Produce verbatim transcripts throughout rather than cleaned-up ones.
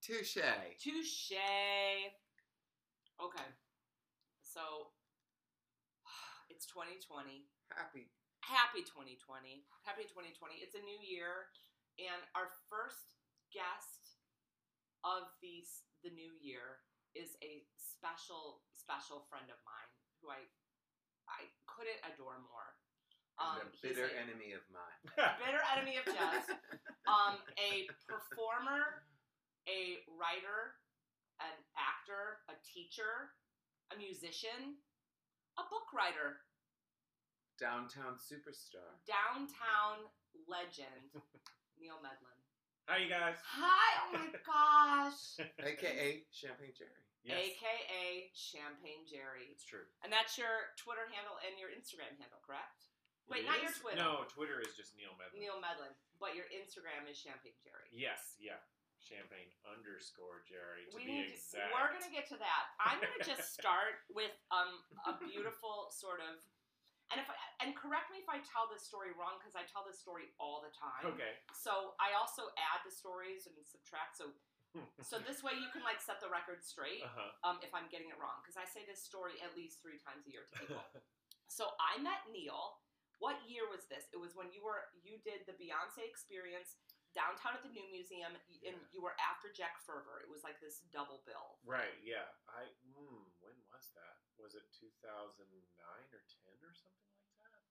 Touche. Touche. Okay. So, it's twenty twenty. Happy. Happy twenty twenty. Happy twenty twenty. It's a new year, and our first guest of these, the new year is a special, special friend of mine who I I couldn't adore more. Um, a bitter a, enemy of mine. Bitter enemy of Jess. Um, a performer, a writer, an actor, a teacher, a musician, a book writer. Downtown superstar. Downtown legend, Neil Medlin. Hi, you guys. Hi, oh my gosh. A K A Champagne Jerry. Yes. A K A Champagne Jerry. It's true. And that's your Twitter handle and your Instagram handle, correct? Wait, It not is? your Twitter. No, Twitter is just Neil Medlin. Neil Medlin. But your Instagram is Champagne Jerry. Yes, yeah. Champagne underscore Jerry, to we be need exact. To, we're going to get to that. I'm going to just start with um, a beautiful sort of... And if I, and correct me if I tell this story wrong, because I tell this story all the time. Okay. So I also add the stories and subtract. So so this way you can like set the record straight uh-huh. um, if I'm getting it wrong. Because I say this story at least three times a year to people. So I met Neil. What year was this? It was when you were you did the Beyonce Experience downtown at the New Museum, Yeah. and you were after Jack Ferver. It was like this double bill. Right, yeah. I mm, when was that? Was it two thousand nine or ten or something like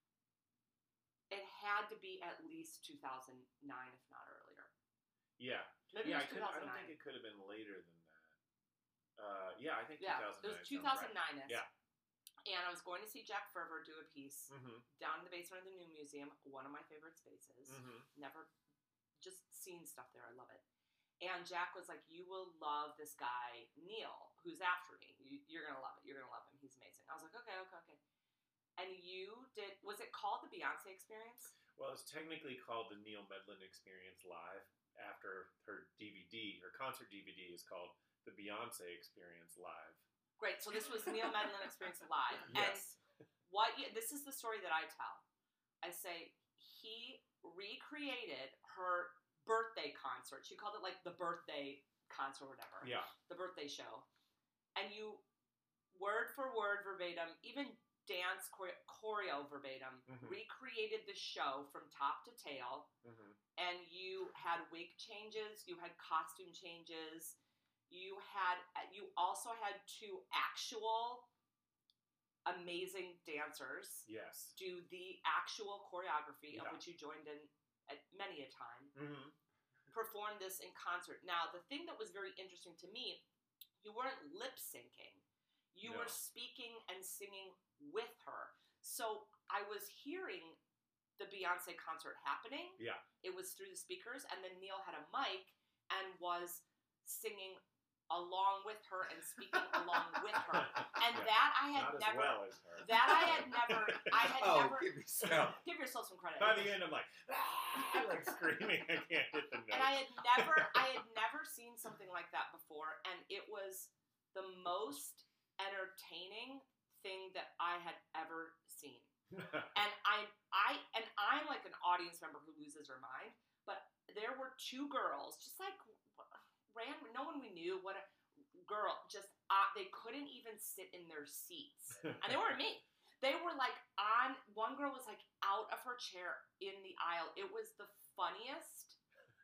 that? It had to be at least two thousand nine, if not earlier. Yeah. Maybe yeah, it was I, couldn't- I don't think it could have been later than that. Uh, yeah, I think Yeah, two thousand nine. it was two thousand nine. Right. Yeah. And I was going to see Jack Ferver do a piece Mm-hmm. down in the basement of the New Museum, one of my favorite spaces. Mm-hmm. Never just seen stuff there. I love it. And Jack was like, you will love this guy, Neil, who's after me. You, you're going to love it. You're going to love him. He's amazing. I was like, okay, okay, okay. And you did, was it called the Beyonce Experience? Well, it's technically called the Neil Medlin Experience Live after her D V D, her concert D V D is called the Beyonce Experience Live. Great. So this was Neil Medlin Experience Live. Yes. And what you, this is the story that I tell. I say he recreated her birthday concert. She called it like the birthday concert or whatever. Yeah. The birthday show. And you, word for word verbatim, even dance chore- choreo verbatim, Mhm. recreated the show from top to tail. Mm-hmm. And you had wig changes, you had costume changes, you had, you also had two actual amazing dancers Yes. do the actual choreography Yeah. of which you joined in at many a time, Mm-hmm. performed this in concert. Now, the thing that was very interesting to me, you weren't lip syncing. You No. were speaking and singing with her. So I was hearing the Beyonce concert happening. Yeah. It was through the speakers, and then Neil had a mic and was singing along with her and speaking along with her. And Yeah. that I had Not never... as well as her. That I had never... I had oh, never... give me some. Give yourself some credit. By the end, I'm like, ah, like screaming. I can't hit the notes. And I had never, I had never seen something like that before, and it was the most entertaining thing that I had ever seen. And I, I, and I'm like an audience member who loses her mind, but there were two girls, just like random, no one we knew, what a girl, just uh, they couldn't even sit in their seats, and they weren't me. They were like on, one girl was like out of her chair in the aisle. It was the funniest,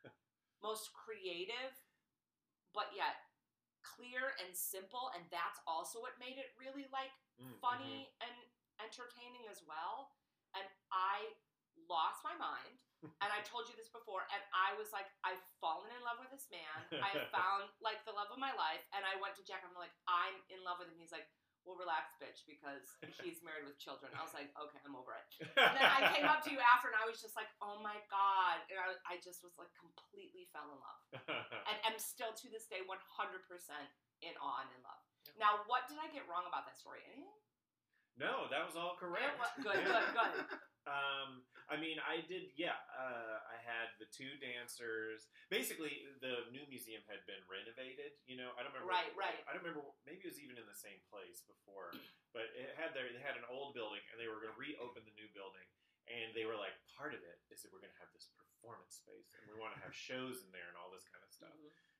most creative, but yet clear and simple. And that's also what made it really like Mm, funny and entertaining as well. And I lost my mind. And I told you this before. And I was like, I've fallen in love with this man. I have found like the love of my life. And I went to Jack and I'm like, I'm in love with him. He's like, well, relax, bitch, because he's married with children. I was like, okay, I'm over it. And then I came up to you after, and I was just like, oh my God. And I, I just was like, completely fell in love. And I'm still to this day one hundred percent in awe and in love. Now, what did I get wrong about that story? Anything? No, that was all correct. It was- good, good, good. Um, I mean, I did, yeah, uh, I had the two dancers. Basically, the new museum had been renovated, you know, I don't remember. Right, right. I don't remember, maybe it was even in the same place before, but it had their, they had an old building, and they were going to reopen the new building, and they were like, part of it is that we're going to have this performance space, and we want to have shows in there and all this kind of stuff. Mhm.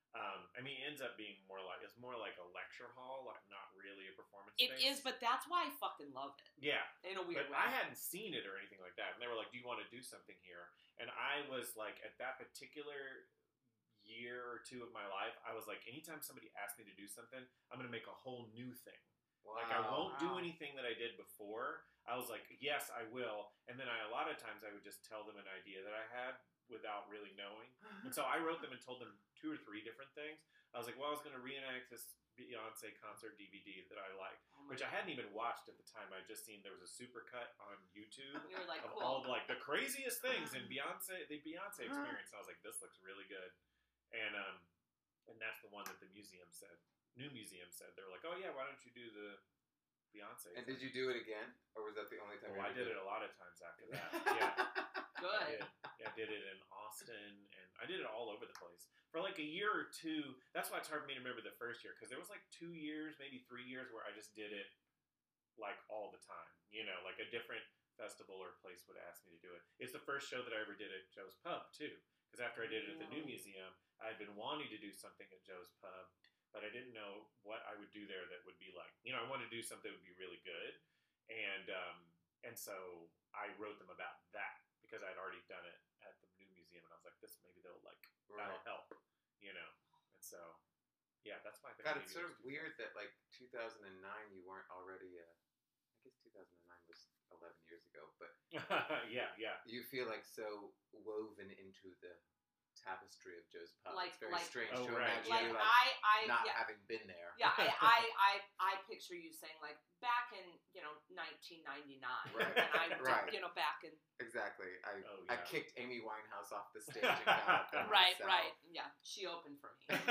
Um, I mean, it ends up being more like it's more like a lecture hall, like not really a performance. It space. is, but that's why I fucking love it. Yeah, in a weird but way. I hadn't seen it or anything like that, and they were like, "Do you want to do something here?" And I was like, at that particular year or two of my life, I was like, anytime somebody asks me to do something, I'm going to make a whole new thing. Wow. Like I won't do Wow. anything that I did before. I was like, yes, I will. And then I, a lot of times I would just tell them an idea that I had without really knowing. And so I wrote them and told them two or three different things. I was like, well, I was going to reenact this Beyonce concert D V D that I liked, Oh my which I God. hadn't even watched at the time. I'd just seen there was a supercut on YouTube You were like, of cool. all like the craziest things in Beyonce, the Beyonce experience. And I was like, this looks really good. And um, and that's the one that the museum said, new museum said. They were like, oh yeah, why don't you do the Beyonce? And did you do it again, or was that the only time? Oh, you I ever did it a lot of times after that. Yeah, I Good. did. Yeah, I did it in Austin, and I did it all over the place for like a year or two. That's why it's hard for me to remember the first year because there was like two years, maybe three years where I just did it like all the time. You know, like a different festival or place would ask me to do it. It's the first show that I ever did at Joe's Pub too. Because after I did it at the new museum, I had been wanting to do something at Joe's Pub, but I didn't know what I would do there that would be like. You know, I wanted to do something that would be really good, and um, and so I wrote them about that because I'd already done it at the new museum, and I was like, this maybe they'll like that'll Right. help, you know. And so, yeah, that's why I think God, maybe it's sort those of two weird that like two thousand nine you weren't already. Uh, I guess two thousand nine was eleven years ago, but things. yeah, yeah. you feel like so woven into the tapestry of Joe's Pub. Like- it's very like- strange Oh, to right. imagine Like you like I, I, not yeah, having been there. yeah, I, I, I, I picture you saying like back in you know nineteen ninety-nine, Right. and I, did, Right. you know, back in Exactly. I Oh, I yeah. kicked Amy Winehouse off the stage and got up there right, myself. right, yeah, she opened for me.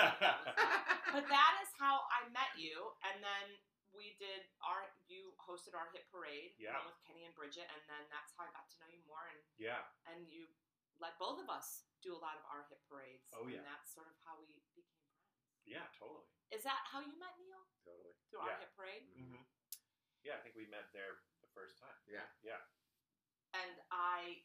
But that is how I met you, and then we did our. You hosted our hit parade Yeah. along with Kenny and Bridget, and then that's how I got to know you more, and Yeah. and you let both of us do a lot of our hit parades. Oh, yeah. and that's sort of how we became friends. Yeah, totally. Is that how you met Neil Totally. through our Yeah. hit parade? Mm-hmm. Yeah, I think we met there the first time. Yeah. Yeah. And I,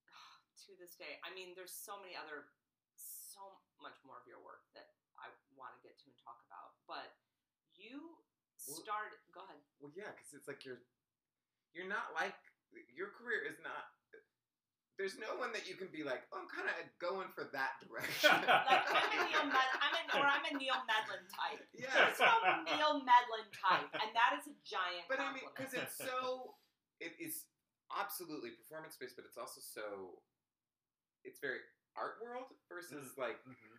to this day, I mean, there's so many other, so much more of your work that I want to get to and talk about. But you Well- started. Go ahead. Well, yeah, because it's like you're you're not like your career is not. There's no one that you can be like, oh, I'm kind of going for that direction. Like I'm a Neil, Med- I'm a, or I'm a Neil Medlin type. Yeah. It's a Neil Medlin type, and that is a giant But I mean, compliment. because it's so, it is absolutely performance based, but it's also so, it's very art world versus like Mm-hmm.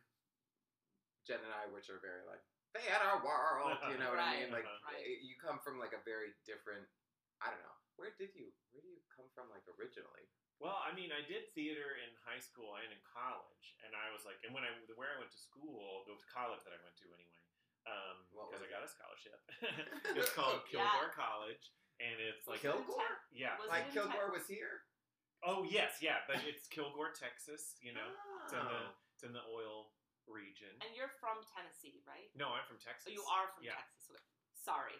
Jen and I, which are very like theater world. You know what I mean? Right, Like right. it- you come from like a very different. I don't know. Where did you? Where do you come from? Like originally? Well, I mean, I did theater in high school and in college, and I was like, and when I where I went to school, the college that I went to anyway, um, What because was I got a scholarship. It's called Yeah. Kilgore College, and it's like, Was it Kilgore? inten- yeah, Was Like it inten- Kilgore was here. oh yes, yeah, but it's Kilgore, Texas. You know, it's in the Oh. it's in the oil region. And you're from Tennessee, right? No, I'm from Texas. Oh, you are from Yeah. Texas. Okay. Sorry.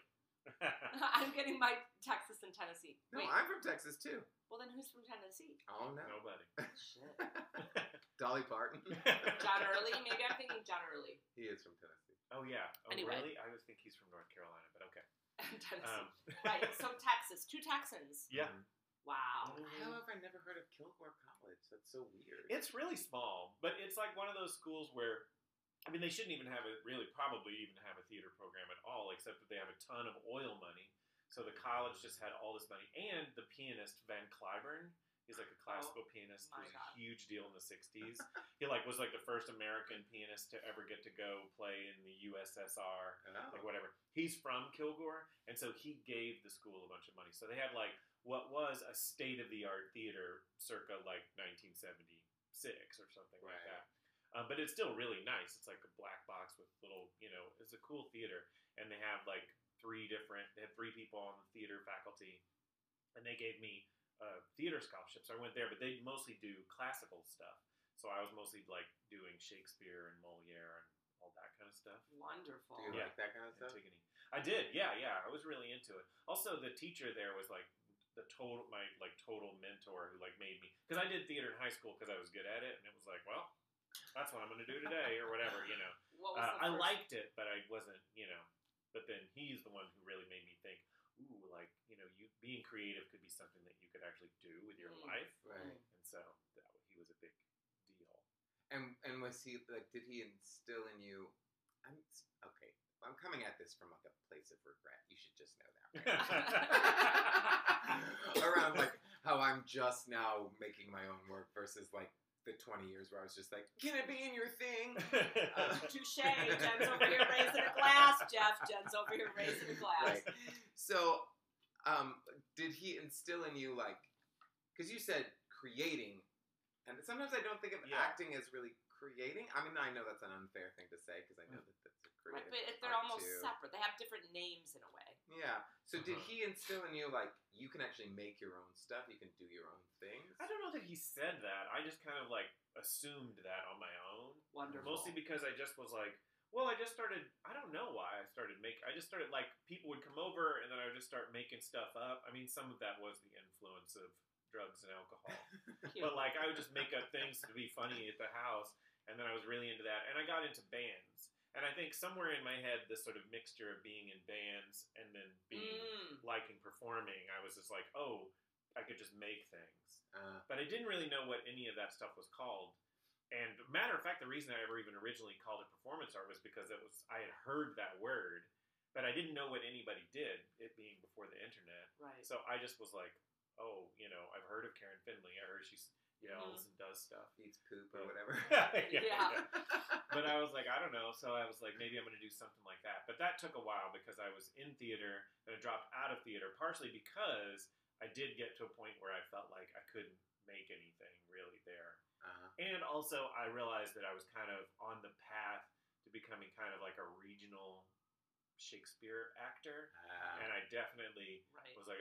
I'm getting my Texas and Tennessee. No, Wait, I'm from Texas too. well then who's from Tennessee? Oh no, Nobody. Shit. Dolly Parton. John Early? Maybe I'm thinking John Early. He is from Tennessee. Oh yeah. Oh Anyway. really? I would think he's from North Carolina, but okay. Tennessee. Um, Right, so Texas. Two Texans. yeah. Mhm. Wow. How have I never heard of Kilgore College? That's so weird. It's really small, but it's like one of those schools where, I mean, they shouldn't even have a really, probably even have a theater program at all, except that they have a ton of oil money. So the college just had all this money, and the pianist Van Cliburn is like a classical pianist. my Who was God. a huge deal in the sixties. He like was like the first American pianist to ever get to go play in the U S S R. Oh. Like whatever. He's from Kilgore, and so he gave the school a bunch of money. So they had like what was a state of the art theater circa like nineteen seventy-six or something like Right. that. Um, but it's still really nice. It's like a black box with little, you know, it's a cool theater, and they have like three different. They had three people on the theater faculty, and they gave me uh, theater scholarships. So I went there, but they mostly do classical stuff. So I was mostly like doing Shakespeare and Moliere and all that kind of stuff. Wonderful. Do you Yeah. like that kind of stuff? Antigone. I did, yeah, yeah. I was really into it. Also, the teacher there was like the total, my like total mentor who like made me, because I did theater in high school because I was good at it, and it was like, well, that's what I'm going to do today or whatever, you know. What What was Uh, the I first? liked it, but I wasn't, you know. But then he's the one who really made me think, ooh, like, you know, you being creative could be something that you could actually do with your Mm. life. Right. And so that, he was a big deal. And and was he like? Did he instill in you? I'm okay. I'm coming at this from like a place of regret. You should just know that. Right? Around like how I'm just now making my own work versus like the twenty years where I was just like, can it be in your thing? Uh, Touche. Jen's over here raising a glass, Jeff. Jen's over here raising a glass. Right. So, um, did he instill in you like? Because you said creating, and sometimes I don't think of Yeah. acting as really creating. I mean, I know that's an unfair thing to say because I know that that's a Right, creative. but it- they're art almost too. separate. They have different names in a way. Yeah. So did Uh-huh. he instill in you like you can actually make your own stuff? You can do your own things. I don't know that he said that. I just kind of like assumed that on my own. Wonderful. Mostly because I just was like, well, I just started, I don't know why I started making, I just started like, people would come over and then I would just start making stuff up. I mean, some of that was the influence of drugs and alcohol. Cute. But like, I would just make up things to be funny at the house. And then I was really into that. And I got into bands. And I think somewhere in my head, this sort of mixture of being in bands and then being Mm. liking performing, I was just like, oh, I could just make things. Uh, But I didn't really know what any of that stuff was called. And matter of fact, the reason I ever even originally called it performance art was because it was I had heard that word, but I didn't know what anybody did, it being before the internet. Right. So I just was like, oh, you know, I've heard of Karen Finley. I heard she yells and does stuff. eats poop Yeah. or whatever. yeah, Yeah. But I was like, I don't know. So I was like, maybe I'm going to do something like that. But that took a while because I was in theater and I dropped out of theater, partially because I did get to a point where I felt like I couldn't make anything really there. Uh, And also I realized that I was kind of on the path to becoming kind of like a regional Shakespeare actor. uh, And I definitely Right. was like,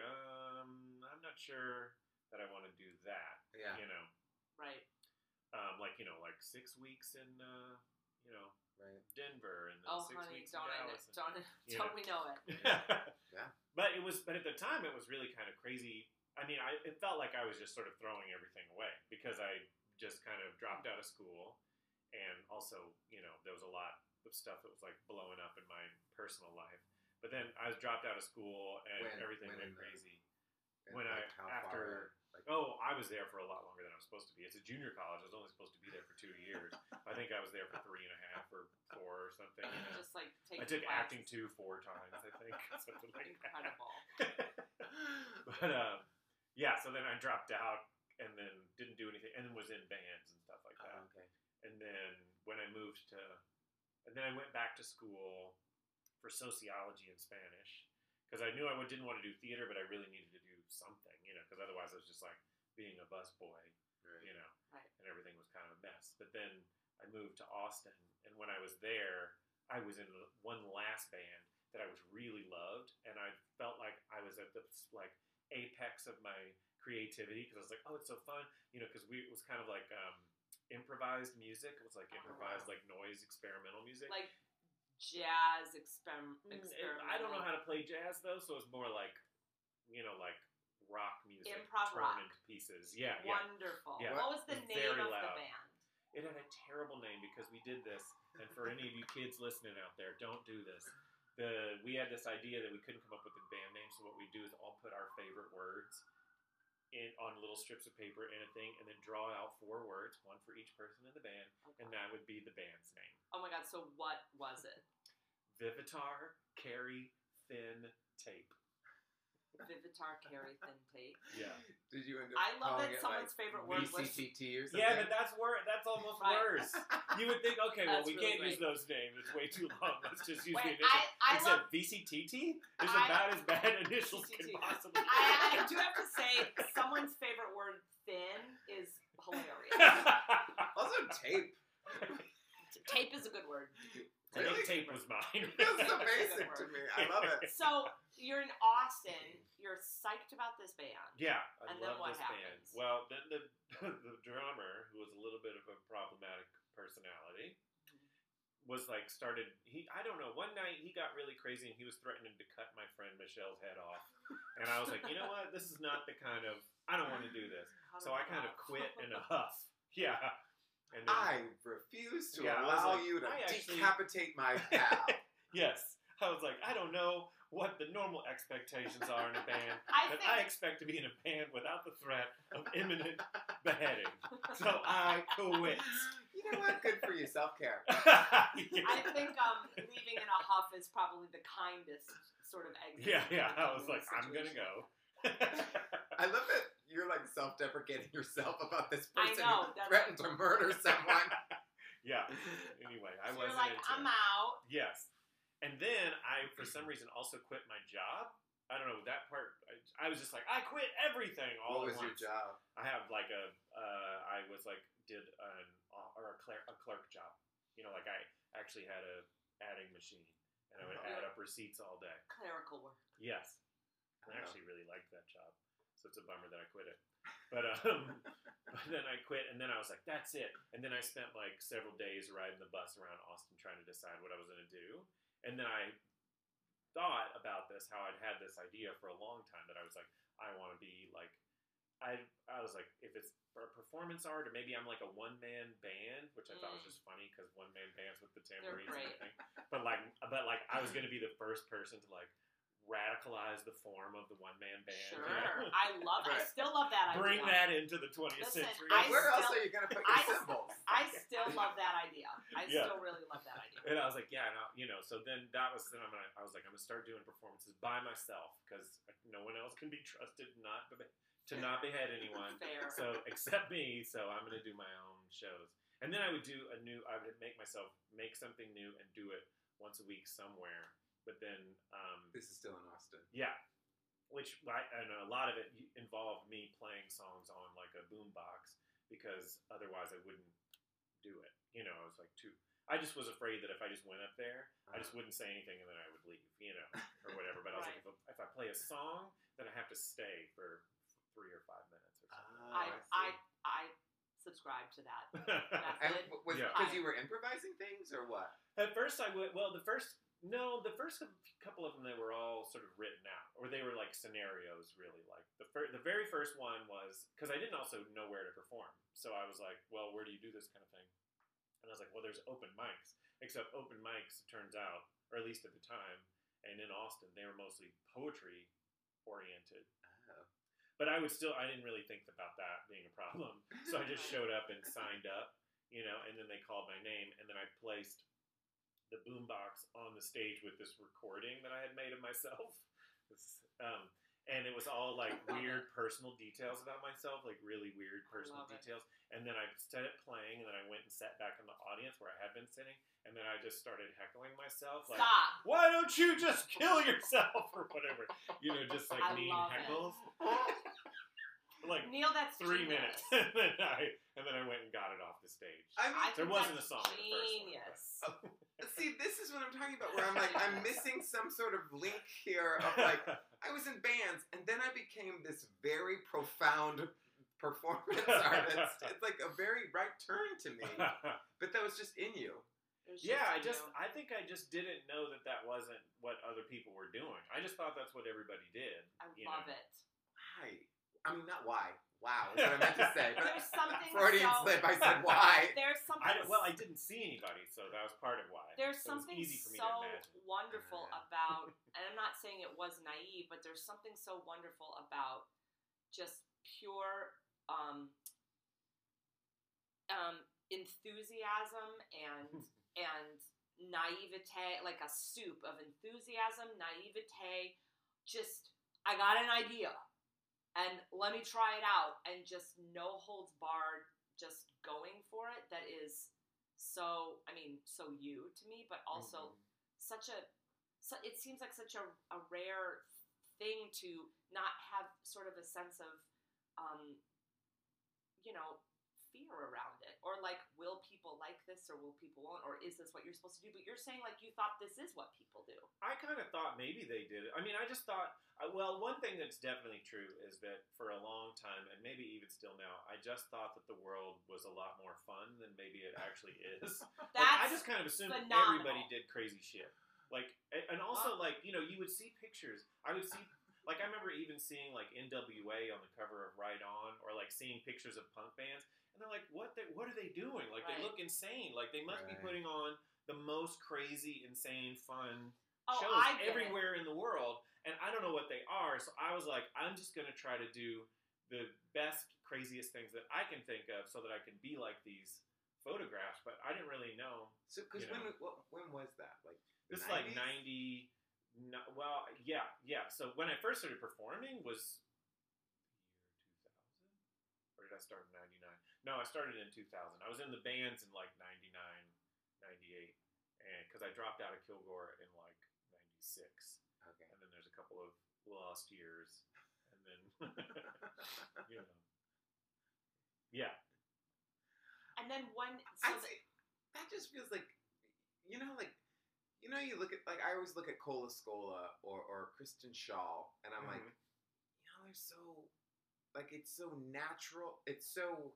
um, I'm not sure that I want to do that. yeah. You know, Right. um, like, you know, like six weeks in, uh, you know, Right. Denver and then Oh, six honey, weeks in don't I, Dallas. and- don't, you don't know. we know it? Yeah. But it was, but at the time it was really kind of crazy. I mean, I, it felt like I was just sort of throwing everything away because I just kind of dropped out of school. And also, you know, there was a lot of stuff that was like blowing up in my personal life. But then I was dropped out of school and When- everything when went in the- crazy. And, When I- like, how after- far, like, Oh, I was there for a lot longer than I was supposed to be. It's a junior college. I was only supposed to be there for two years. I think I was there for three and a half or four or something. You know? Just like I taking took classes. acting two four times, I think. Something like Incredible. that. But, um, yeah, so then I dropped out and then didn't do anything and then was in bands and stuff like that. oh, okay. And then when I moved to, and then I went back to school for sociology and Spanish because I knew I didn't want to do theater, but I really needed to do something, you know, because otherwise I was just like being a busboy, Right. you know, Right. and everything was kind of a mess. But then I moved to Austin, and when I was there, I was in one last band that I was really loved, and I felt like I was at the like apex of my creativity because I was like, oh, it's so fun, you know, because we it was kind of like um, improvised music. It was like Oh, improvised, wow. like noise, experimental music. Like jazz exper- Mm, it- experimental. I don't know how to play jazz though, so it's more like, you know, like rock music, Improv torn rock. into pieces. Yeah, yeah. Wonderful. Yeah. What was the It's name very of loud. the band? It had a terrible name because we did this, and for any of you kids listening out there, don't do this. The we had this idea that we couldn't come up with a band name, so what we do is all put our favorite words in on little strips of paper in a thing, and then draw out four words, one for each person in the band, Okay. and that would be the band's name. Oh my god, so what was it? Vivitar, Carry, Thin, Tape. Vivitar, Carry, Thin Tape. Yeah. Did you end up I love calling that it someone's like favorite word was V C T T or something? Yeah, but that's word. That's almost Right. worse. You would think, okay, well, That's we really can't use great. those names. It's way too long. Let's just use the Wait, initials. I, I Except love. V C T T is I- about as bad initials V C T T. can possibly I, I do have to say, someoe's favorite word, thin, is hilarious. Also, tape. Tape is a good word. I think Really? tape was mine. Feels so That's a basic good to word. me. I love it. So you're in Austin. You're psyched about this band. Yeah, I And then love what this band. happens? Well, then the the drummer, who was a little bit of a problematic personality, was like started. He I don't know. One night he got really crazy and he was threatening to cut my friend Michelle's head off. And I was like, you know what? This is not the kind of. I don't want to do this. How So did I that kind of go? quit in a huff. Yeah. And then, I refuse to Yeah, I was allow like, you to I actually- decapitate my pal. yes, I was like, I don't know what the normal expectations are in a band, I but think I expect to be in a band without the threat of imminent beheading. So I quit. You know what? Good for you. Self-care. yeah. I think um, leaving in a huff is probably the kindest sort of exit. yeah, yeah. I in was a like, I'm gonna situation go. like that. I love that you're like self-deprecating yourself about this I person know, who that's threatened to murder someone. yeah. Anyway, I So wasn't you're like, into I'm it. out. Yes. And then I, for some reason, also quit my job. I don't know that part. I, I was just like, I quit everything all What at was your once. job? I have like a, uh, I was like did an or a clerk a clerk job. You know, like I actually had a adding machine, and I would add up receipts all day. Clerical work. Yes, Oh. I actually really liked that job, so it's a bummer that I quit it. But um, but then I quit, and then I was like, that's it. And then I spent like several days riding the bus around Austin trying to decide what I was going to do. And then I thought about this, how I'd had this idea for a long time that I was like, I want to be like, I I was like, if it's for performance art, or maybe I'm like a one man band, which I thought was Mm. just funny because one man bands with the tambourines and great. everything. But like, but like, I was going to be the first person to like radicalize the form of the one man band. Sure. you know? I love I Right. still love that idea. Bring that into the twentieth Listen, century. I Where else still- are you going to put your I- symbols? I still love that idea. I Yeah. still really love that idea. And I was like, yeah, no, you know. So then that was then I'm gonna, I was like, I'm gonna start doing performances by myself because no one else can be trusted not to, be- to not behead anyone. Fair. So except me. So I'm gonna do my own shows, and then I would do a new. I would make myself make something new and do it once a week somewhere. But then, um, This is still in Austin. yeah, which I, and a lot of it involved me playing songs on like a boombox because otherwise I wouldn't do it. You know, I was like too. I just was afraid that if I just went up there, I just wouldn't say anything and then I would leave, you know, or whatever. But I was like, Right. if, if I play a song, then I have to stay for three or five minutes or something. Ah, I I I subscribe to that. And Method. w- was it Yeah. because you were improvising things or what? At first, I would. Well, the first no, the first couple of them they were all sort of written out, or they were like scenarios. Really, like the fir- the very first one was because I didn't also know where to perform, so I was like, well, where do you do this kind of thing? And I was like, well, there's open mics, except open mics, it turns out, or at least at the time, and in Austin, they were mostly poetry oriented. Oh. But I would still, I didn't really think about that being a problem. So I just showed up and signed up, you know, and then they called my name, and then I placed the boombox on the stage with this recording that I had made of myself. This, um, and it was all like weird personal details about myself, like really weird personal love it. details. And then I set it playing, and then I went and sat back in the audience where I had been sitting, and then I just started heckling myself, like, Stop. why don't you just kill yourself or whatever, you know, just like I mean love it. heckles. Like Neil, that's three genius. minutes, and then I and then I went and got it off the stage. I mean, I There think wasn't that's a song in the first one, Genius. see, this is what I'm talking about. Where I'm like, I'm missing some sort of link here of like, I was in bands, and then I became this very profound performance artist. It's like a very right turn to me, but that was just in you. It was yeah, I you. just I think I just didn't know that that wasn't what other people were doing. I just thought that's what everybody did. I you love know? it. Why? I mean, not why. Wow, is what I meant to say. But There's something Freudian so, slip. I said why. There's something. I don't- well, I didn't see anybody, so that was part of why. There's So it was something easy for me so to imagine. wonderful Yeah. about, and I'm not saying it was naive, but there's something so wonderful about just pure um, um, enthusiasm and and naivete, like a soup of enthusiasm, naivete. Just, I got an idea, and let me try it out, and just no holds barred, just going for it. That is so, I mean, so you to me, but also Mhm. such a, so it seems like such a, a rare thing to not have sort of a sense of, um, you know, fear around it, or like, will people like this, or will people won't, or is this what you're supposed to do? But you're saying like you thought this is what people do. I kind of thought maybe they did it. I mean, I just thought, uh, well, one thing that's definitely true is that for a long time, and maybe even still now, I just thought that the world was a lot more fun than maybe it actually is. That's Like, I just kind of assumed phenomenal. everybody did crazy shit. Like, a- and also, like, you know, you would see pictures. I would see, like, I remember even seeing, like, N W A on the cover of Right On, or, like, seeing pictures of punk bands. And And they're like, what? They, what are they doing? Like, Right. they look insane. Like, they must Right. be putting on the most crazy, insane, fun Oh, shows I get it. everywhere in the world. And I don't know what they are. So I was like, I'm just going to try to do the best, craziest things that I can think of so that I can be like these photographs. But I didn't really know. So, because You when know. what, when was that? Like the This is like nineties? ninety. No, well, yeah, yeah. So when I first started performing was the year two thousand? Or did I start in ninety-nine? No, I started in two thousand. I was in the bands in like ninety-nine, ninety-eight. And because I dropped out of Kilgore in like ninety-six. Okay. And then there's a couple of lost years. And then, you know. Yeah. And then one, I so the, say, that just feels like, you know, like, you know, you look at, like, I always look at Cola Scola or, or Kristen Shaw, and I'm like, Mhm. you know, they're so, like, it's so natural. It's so,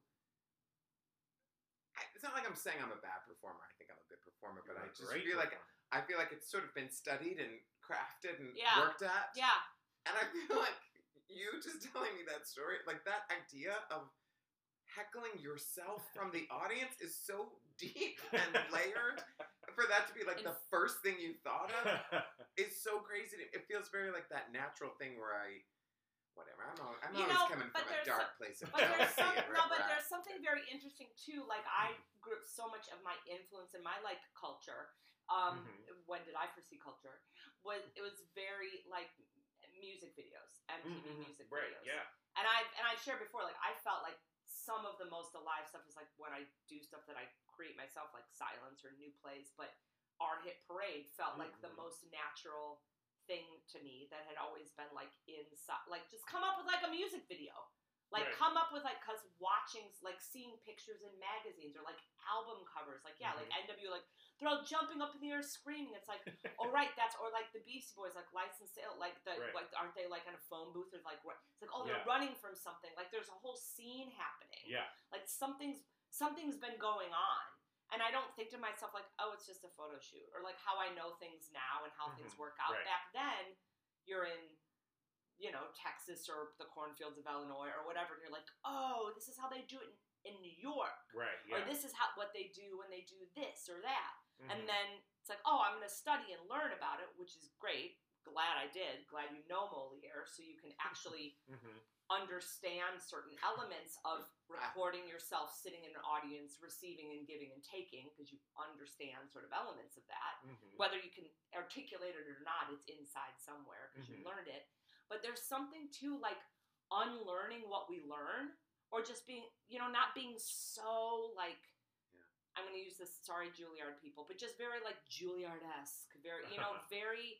I, it's not like I'm saying I'm a bad performer. I think I'm a good performer, but You're I a just great feel like, performer. I feel like it's sort of been studied and crafted and Yeah. worked at. yeah, And I feel like you just telling me that story, like that idea of heckling yourself from the audience is so deep and layered. For that to be like the first thing you thought of is so crazy. to- It feels very like that natural thing where I, whatever. I'm, al- I'm You always know, coming but from a there's dark some- place of but there's jealousy some, and no, but regret. there's something very interesting too. Like I grew up so much of my influence in my like culture. Um, Mhm. When did I foresee culture? Was it was very like music videos, M T V Mhm. music Right, videos. yeah. And I and I've shared before, like I felt like some of the most alive stuff is like when I do stuff that I create myself, like Silence or new plays. But Our Hit Parade felt like the Mhm. most natural thing to me that had always been like inside, like just come up with like a music video. Like Right. come up with like, cause watching, like seeing pictures in magazines or like album covers, like yeah, like N W, like they're all jumping up in the air screaming. It's like, oh right, that's, or like the Beastie Boys, like License to Ill, like the, Right. like aren't they like in a phone booth or like what? It's like oh they're Yeah. running from something. Like there's a whole scene happening. Yeah. Like something's something's been going on. And I don't think to myself like, oh, it's just a photo shoot, or like how I know things now and how things Mhm. work out. Right. Back then, you're in, you know, Texas or the cornfields of Illinois or whatever, and you're like, oh, this is how they do it in, in New York, Right, or yeah. this is how what they do when they do this or that. Mhm. And then it's like, oh, I'm going to study and learn about it, which is great. Glad I did. Glad you know Moliere, so you can actually Mhm. understand certain elements of recording yourself sitting in an audience, receiving and giving and taking, because you understand sort of elements of that. Mhm. Whether you can articulate it or not, it's inside somewhere because Mhm. you learned it. But there's something to like unlearning what we learn, or just being, you know, not being so like, Yeah. I'm going to use this, sorry, Juilliard people, but just very like Juilliard-esque, very, you know, very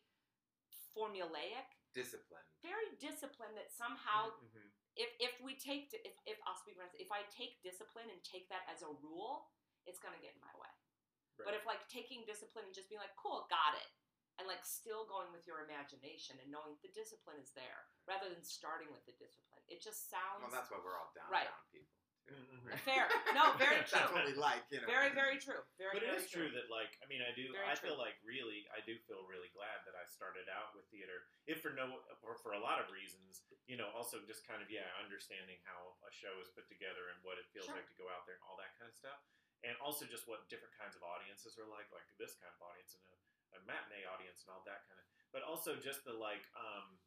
formulaic, Discipline. very disciplined that somehow Mhm. if if we take di- if if I'll speak for myself, if I take discipline and take that as a rule, it's gonna get in my way. But Right. if like taking discipline and just being like, cool, got it, and like still going with your imagination and knowing the discipline is there, rather than starting with the discipline, it just sounds Well, that's why we're all downtown Right. people. Too. Mhm. Right? fair. No, very true. That's what we like, you know. Very very true. Very But it very is true that, like, I mean, I do. Very I true. feel like really, I do feel really glad that I started out with theater, if for no, or for a lot of reasons. You know, also just kind of yeah, understanding how a show is put together and what it feels Sure. like to go out there and all that kind of stuff, and also just what different kinds of audiences are like, like this kind of audience and a, a matinee audience and all that kind of. But also just the like. um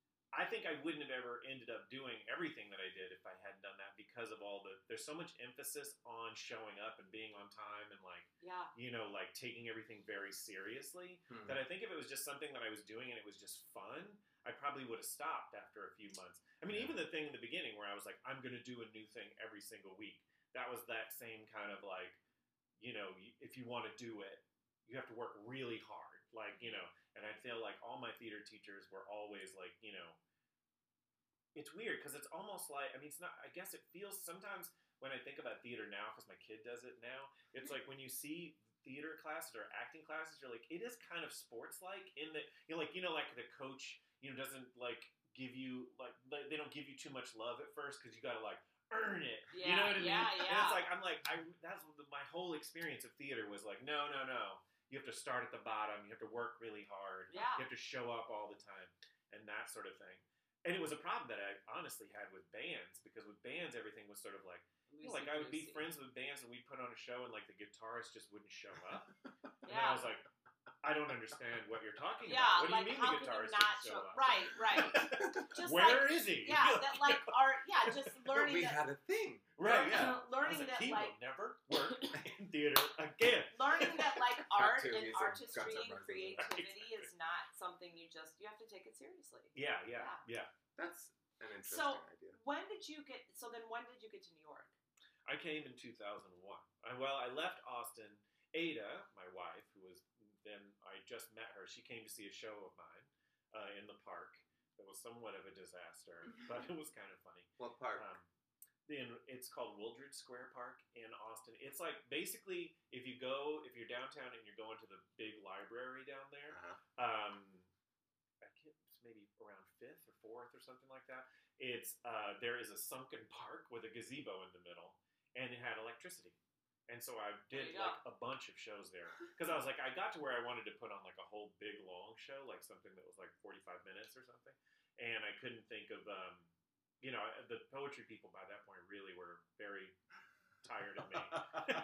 I think I wouldn't have ever ended up doing everything that I did if I hadn't done that, because of all the, there's so much emphasis on showing up and being on time and like, Yeah. you know, like taking everything very seriously, Hmm. that I think if it was just something that I was doing and it was just fun, I probably would have stopped after a few months. I mean, Yeah. even the thing in the beginning where I was like, I'm going to do a new thing every single week, that was that same kind of like, you know, y- if you want to do it, you have to work really hard. Like, you know, and I feel like all my theater teachers were always like, you know, it's weird because it's almost like, I mean, it's not, I guess it feels sometimes when I think about theater now, because my kid does it now, it's like when you see theater classes or acting classes, you're like, it is kind of sports-like in that, you know, like, you know, like the coach, you know, doesn't like give you, like, like they don't give you too much love at first because you got to like earn it. You know Yeah, what I yeah, mean? yeah. And it's like, I'm like, I, that's what the, my whole experience of theater was like, no, no, no. You have to start at the bottom. You have to work really hard. Yeah. You have to show up all the time and that sort of thing. and it was a problem that I honestly had with bands, because with bands everything was sort of like, you know, like I would be friends with bands and we'd put on a show and like the guitarist just wouldn't show up. And Yeah. then I was like, I don't understand what you're talking Yeah, about. What do like you mean how the can you guitarist not didn't show show up? Right, right. Just Where like, is he? Yeah, that like art. Yeah, just But learning we that. had a thing. Right, learning- yeah. I Learning was like, that he like will never work in theater again. learning that like art Cartoon and music, artistry Guns N' and Roses. creativity is not something you just you have to take it seriously. Yeah, yeah, yeah. That's an interesting So- idea. When did you get? So then, when did you get to New York? I came in two thousand one. I, well, I left Austin. Ada, my wife, who was then, I just met her. She came to see a show of mine uh, in the park. It was somewhat of a disaster, but it was kind of funny. What part? Um, in, it's called Wooldridge Square Park in Austin. It's like basically if you go, if you're downtown and you're going to the big library down there, Uh-huh. um, I can't, it's maybe around fifth or fourth or something like that. It's uh, there is a sunken park with a gazebo in the middle, and it had electricity. And so I There did you go. like a bunch of shows there because I was like, I got to where I wanted to put on like a whole big long show, like something that was like forty-five minutes or something, and I couldn't think of, um, you know, the poetry people by that point really were very tired of me,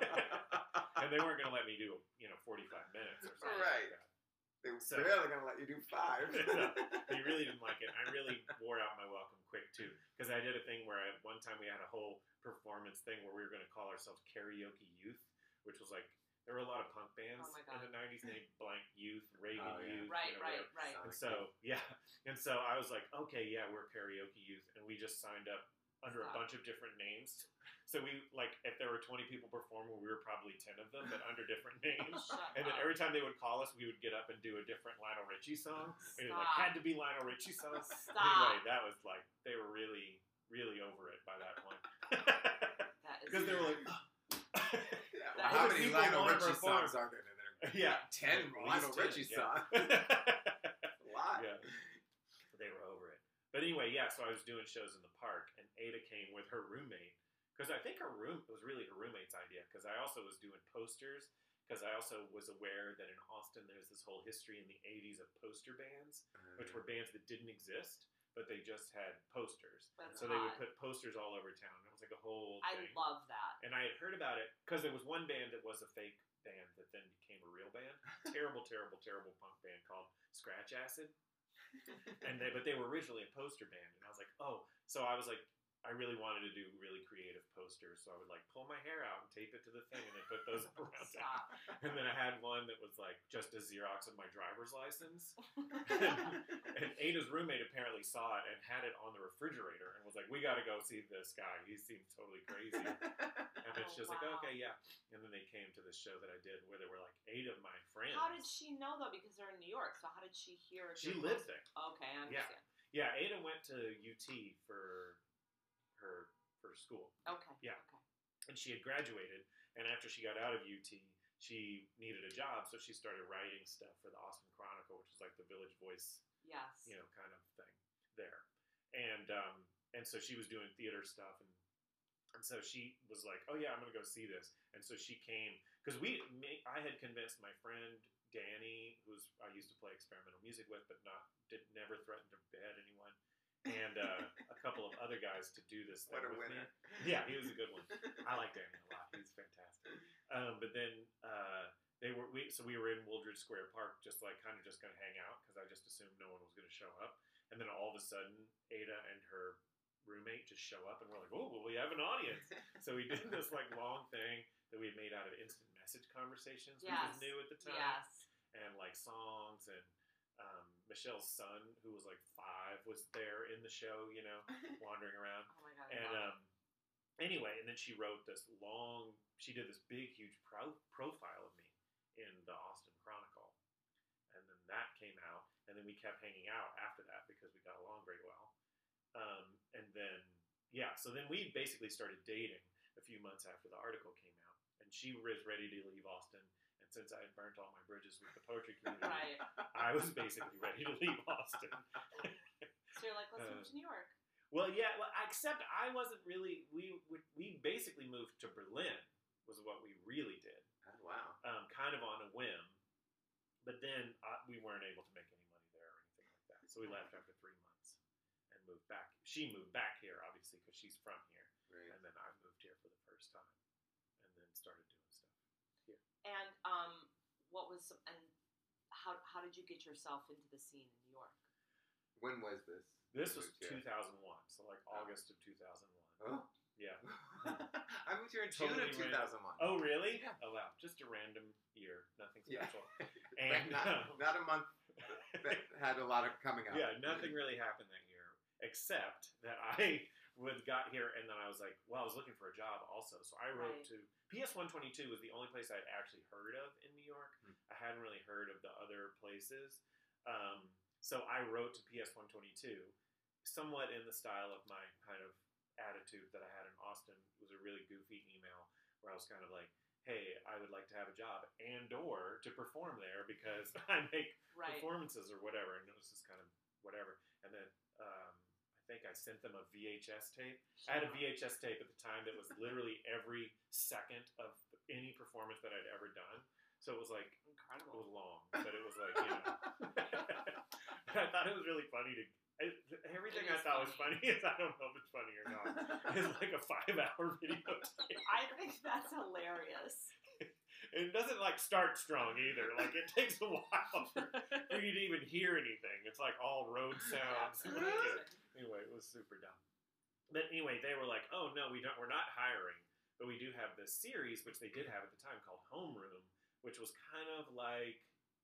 and they weren't going to let me do, you know, forty-five minutes or something Right. like that. They were So- barely gonna let you do five. They really didn't like it. I really wore out my welcome quick too, because I did a thing where I, one time we had a whole performance thing where we were going to call ourselves Karaoke Youth, which was like there were a lot of punk bands Oh my in God. the nineties named Blank Youth, Reagan Oh, yeah. Youth, Right, you know, right, whatever. right. And so yeah, and so I was like, okay, yeah, we're Karaoke Youth, and we just signed up under a Stop. bunch of different names. So we like if there were twenty people performing, we were probably ten of them, but under different names. Shut And then up. every time they would call us, we would get up and do a different Lionel Richie song. And it like Stop. had to be Lionel Richie song. Stop. Anyway, that was like they were really, really over it by that point. That is Because they were like, Yeah, That how is- many people Lionel wanna Richie perform. songs are there in there? yeah, Ten At least Lionel ten, Richie yeah. songs. A lot. Yeah, they were over it. But anyway, yeah. So I was doing shows in the park, and Ada came with her roommate because I think her room it was really her roommate's idea. Because I also was doing posters. Because I also was aware that in Austin there's this whole history in the eighties of poster bands, which were bands that didn't exist, but they just had posters. That's So they would hot. put posters all over town. It was like a whole I thing. love that. And I had heard about it because there was one band that was a fake band that then became a real band. Terrible, terrible, terrible punk band called Scratch Acid. And they, but they were originally a poster band, and I was like, oh, so I was like, I really wanted to do really creative posters, so I would like pull my hair out and tape it to the thing, and then put those up around town. Stop. And then I had one that was like just a Xerox of my driver's license. And Ada's roommate apparently saw it and had it on the refrigerator and was like, we got to go see this guy. He seems totally crazy. And then Oh, she was like, wow. okay, yeah. And then they came to this show that I did where there were like eight of my friends. How did she know though? Because they're in New York. So how did she hear? She your lives voice? there. Okay, I Yeah. understand. Yeah, Ada went to U T for her for school. Okay. Yeah. Okay. And she had graduated, and after she got out of U T, she needed a job, so she started writing stuff for the Austin Chronicle, which is like the Village Voice, Yes. you know, kind of thing there. And um, and so she was doing theater stuff, and and so she was like, oh yeah, I'm gonna go see this. And so she came because we, me, I had convinced my friend Danny, who's I used to play experimental music with, but not did never threaten to behead anyone, and uh, a couple of other guys to do this thing What a with winner. me. Yeah, he was a good one. I like Danny a lot. He's fantastic. Um, but then uh, they were we so we were in Wooldridge Square Park, just like kind of just gonna hang out because I just assumed no one was gonna show up. And then all of a sudden, Ada and her roommate just show up, and we're like, oh, well, we have an audience. So we did this like long thing that we had made out of instant message conversations, which Yes. was new at the time, Yes. and like songs and. Um, Michelle's son, who was like five, was there in the show, you know, wandering around. Oh my god. I And love um, anyway, and then she wrote this long, she did this big, huge pro- profile of me in the Austin Chronicle. And then that came out, and then we kept hanging out after that because we got along very well. Um, and then, yeah, so then we basically started dating a few months after the article came out. And she was ready to leave Austin. And since I had burnt all my bridges with the poetry it. community, Right. I was basically ready to leave Austin. So you're like, let's Uh, move to New York. Well, yeah, well, except I wasn't really. We we, we basically moved to Berlin was what we really did, Oh, wow. um, kind of on a whim. But then uh, we weren't able to make any money there or anything like that, so we left after three months and moved back. She moved back here, obviously, because she's from here. Right. And then I moved here for the first time, and then started doing stuff here. And um, what was and how how did you get yourself into the scene in New York? When was this? This You was moved here? two thousand one, so like August of two thousand one. Oh. Yeah. I moved here in June Totally of two thousand one. Oh, really? Yeah. Oh, wow. Just a random year. Nothing Yeah. special. But And not, um, not a month that had a lot of coming up. yeah, nothing really happened that year, except that I was got here, and then I was like, well, I was looking for a job also. So I wrote Right. to P S one twenty-two was the only place I'd actually heard of in New York. Hmm. I hadn't really heard of the other places. Um, so I wrote to P S one twenty-two, somewhat in the style of my kind of attitude that I had in Austin. It was a really goofy email where I was kind of like, hey, I would like to have a job and or to perform there because I make Right. performances or whatever. And it was just kind of whatever. And then um, I think I sent them a V H S tape. I had a V H S tape at the time that was literally every second of any performance that I'd ever done. So it was like, it Incredible. was long, but it was like, you know. I thought it was really funny to, I, everything It I is thought was funny. funny is I don't know if it's funny or not. It's like a five hour video tape. I think that's hilarious. And it doesn't like start strong either. Like it takes a while for, for you to even hear anything. It's like all road sounds. That's amazing. Anyway, it was super dumb. But anyway, they were like, "Oh no, we don't. We're not hiring, but we do have this series, which they did have at the time, called Homeroom, which was kind of like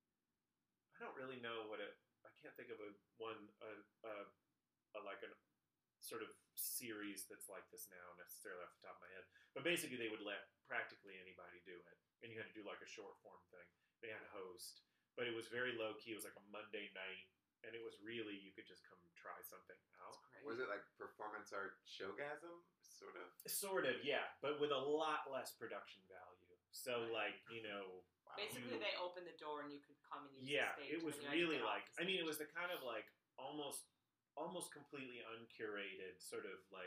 I don't really know what it. I can't think of a one a, a, a like a sort of series that's like this now necessarily off the top of my head. But basically, they would let practically anybody do it, and you had to do like a short form thing. They had a host, but it was very low key. It was like a Monday night. And it was really, you could just come try something out. That's great. Was it like performance art showgasm? Sort of. Sort of, yeah, but with a lot less production value. So, Right. like, you know, Wow. Basically, you- they opened the door and you could come and use yeah, the stage. it and was then you had to really get off like, the I mean, it stage. was the kind of like almost, almost completely uncurated, sort of like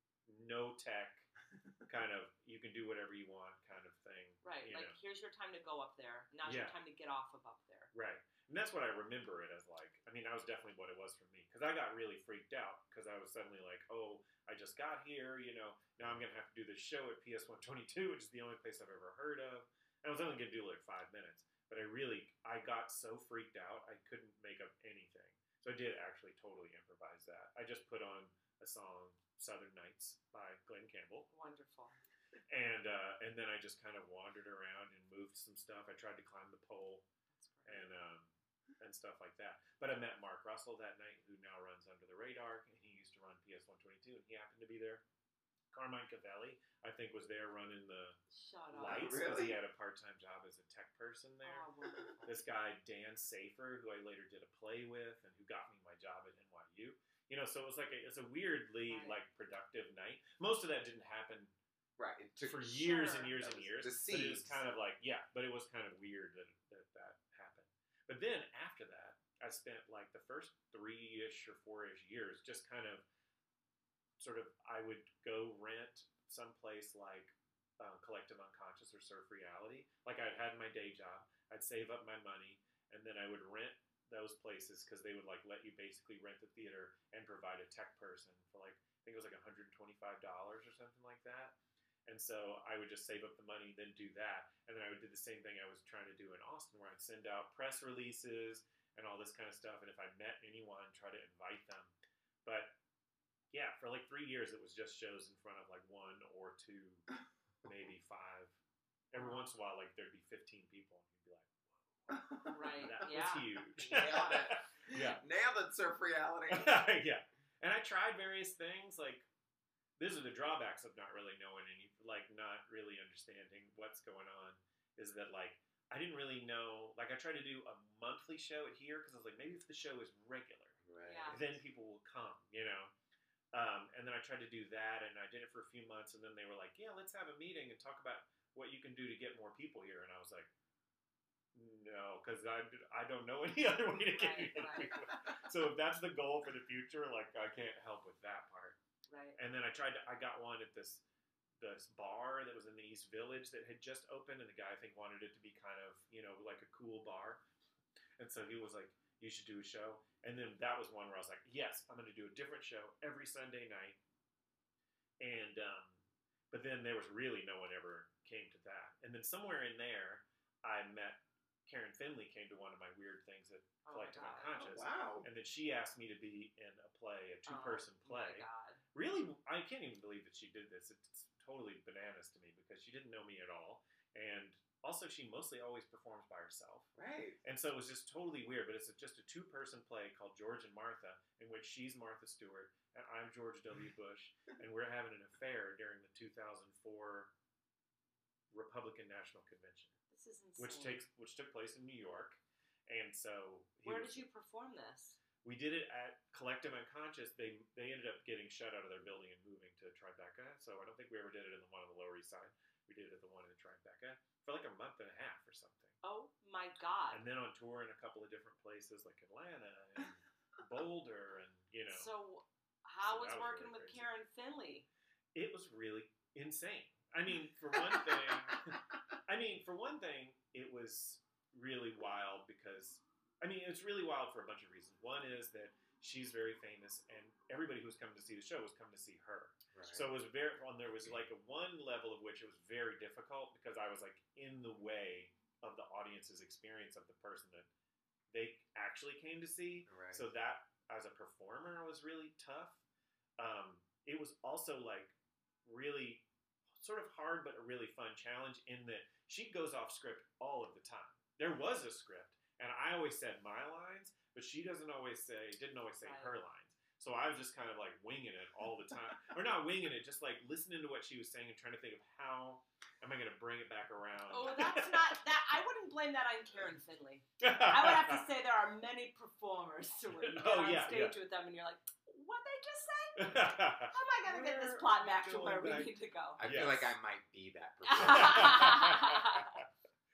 no tech, kind of you can do whatever you want kind of thing. Right, you like know. here's your time to go up there. Now's your Yeah. time to get off of up there. Right. And that's what I remember it as like. I mean, that was definitely what it was for me. Because I got really freaked out because I was suddenly like, oh, I just got here, you know, now I'm going to have to do this show at P S one twenty-two, which is the only place I've ever heard of. And I was only going to do like five minutes. But I really, I got so freaked out, I couldn't make up anything. So I did actually totally improvise that. I just put on a song, Southern Nights by Glenn Campbell. Wonderful. And uh, and then I just kind of wandered around and moved some stuff. I tried to climb the pole That's great. and um, and stuff like that. But I met Mark Russell that night, who now runs Under the Radar, and he used to run P S one twenty-two, and he happened to be there. Carmine Cavelli, I think, was there running the Shut up. lights because he Really? had a part-time job as a tech person there. Oh, wonderful. This guy, Dan Safer, who I later did a play with, and who got me my job at N Y U. You know, so it was like a, it's a weirdly Right. like productive night. Most of that didn't happen Right. It took for years Sure. and years That and was years. the But it was seeds. kind of like, yeah, but it was kind of weird that, that that happened. But then after that, I spent like the first three-ish or four-ish years just kind of sort of, I would go rent someplace like uh, Collective Unconscious or Surf Reality. Like I'd had my day job, I'd save up my money, and then I would rent those places because they would like let you basically rent the theater and provide a tech person for like, I think it was like one hundred twenty-five dollars or something like that. And so I would just save up the money, then do that. And then I would do the same thing I was trying to do in Austin, where I'd send out press releases and all this kind of stuff. And if I met anyone, try to invite them. But yeah, for like three years, it was just shows in front of like one or two, maybe five. Every once in a while, like there'd be fifteen people, and you'd be like, Right. that yeah. was huge. Nailed it. Yeah. Nailed it, Surf Reality. Yeah. And I tried various things. Like, these are the drawbacks of not really knowing any, like, not really understanding what's going on. Is that, like, I didn't really know. Like, I tried to do a monthly show at here because I was like, maybe if the show is regular, Right. Yeah. then people will come, you know? Um, and then I tried to do that, and I did it for a few months, and then they were like, yeah, let's have a meeting and talk about what you can do to get more people here. And I was like, no, because I, I don't know any other way to get Right, more right. people. So if that's the goal for the future, like, I can't help with that part. Right. And then I tried to, I got one at this this bar that was in the East Village that had just opened, and the guy, I think, wanted it to be kind of, you know, like a cool bar. And so he was like, you should do a show. And then that was one where I was like, yes, I'm going to do a different show every Sunday night. And, um, but then there was really no one ever came to that. And then somewhere in there, I met Karen Finley came to one of my weird things at Oh my Collective God. Unconscious. Oh, wow. And then she asked me to be in a play, a two-person Oh play. my God. Really, I can't even believe that she did this. It's totally bananas to me because she didn't know me at all. And also, she mostly always performs by herself. Right. And so it was just totally weird, but it's just a two-person play called George and Martha, in which she's Martha Stewart, and I'm George W. Bush, and we're having an affair during the two thousand four Republican National Convention, This is insane. which takes which took place in New York. And so he Where was- did you perform this? we did it at Collective Unconscious. They they ended up getting shut out of their building and moving to Tribeca. So I don't think we ever did it in the one on the Lower East Side. We did it at the one in Tribeca for like a month and a half or something. Oh my God. And then on tour in a couple of different places like Atlanta and Boulder and, you know. So how So was that was working really with crazy. Karen Finley? It was really insane. I mean, for one thing, I mean, for one thing, it was really wild because, I mean, it's really wild for a bunch of reasons. One is that she's very famous, and everybody who was coming to see the show was coming to see her. Right. So it was very, on there was like a one level of which it was very difficult because I was like in the way of the audience's experience of the person that they actually came to see. Right. So that, as a performer, was really tough. Um, it was also like really sort of hard, but a really fun challenge in that she goes off script all of the time. There was a script, and I always said my lines, but she doesn't always say, didn't always say Right. her lines. So I was just kind of like winging it all the time, or not winging it, just like listening to what she was saying and trying to think of how am I going to bring it back around. Oh, that's not that. I wouldn't blame that on Karen Finley. I would have to say there are many performers who when you get Oh, on yeah, stage yeah. with them and you're like, what they just say? How am I going to get this plot back to Going where we back. need to go? I Yes. feel like I might be that person.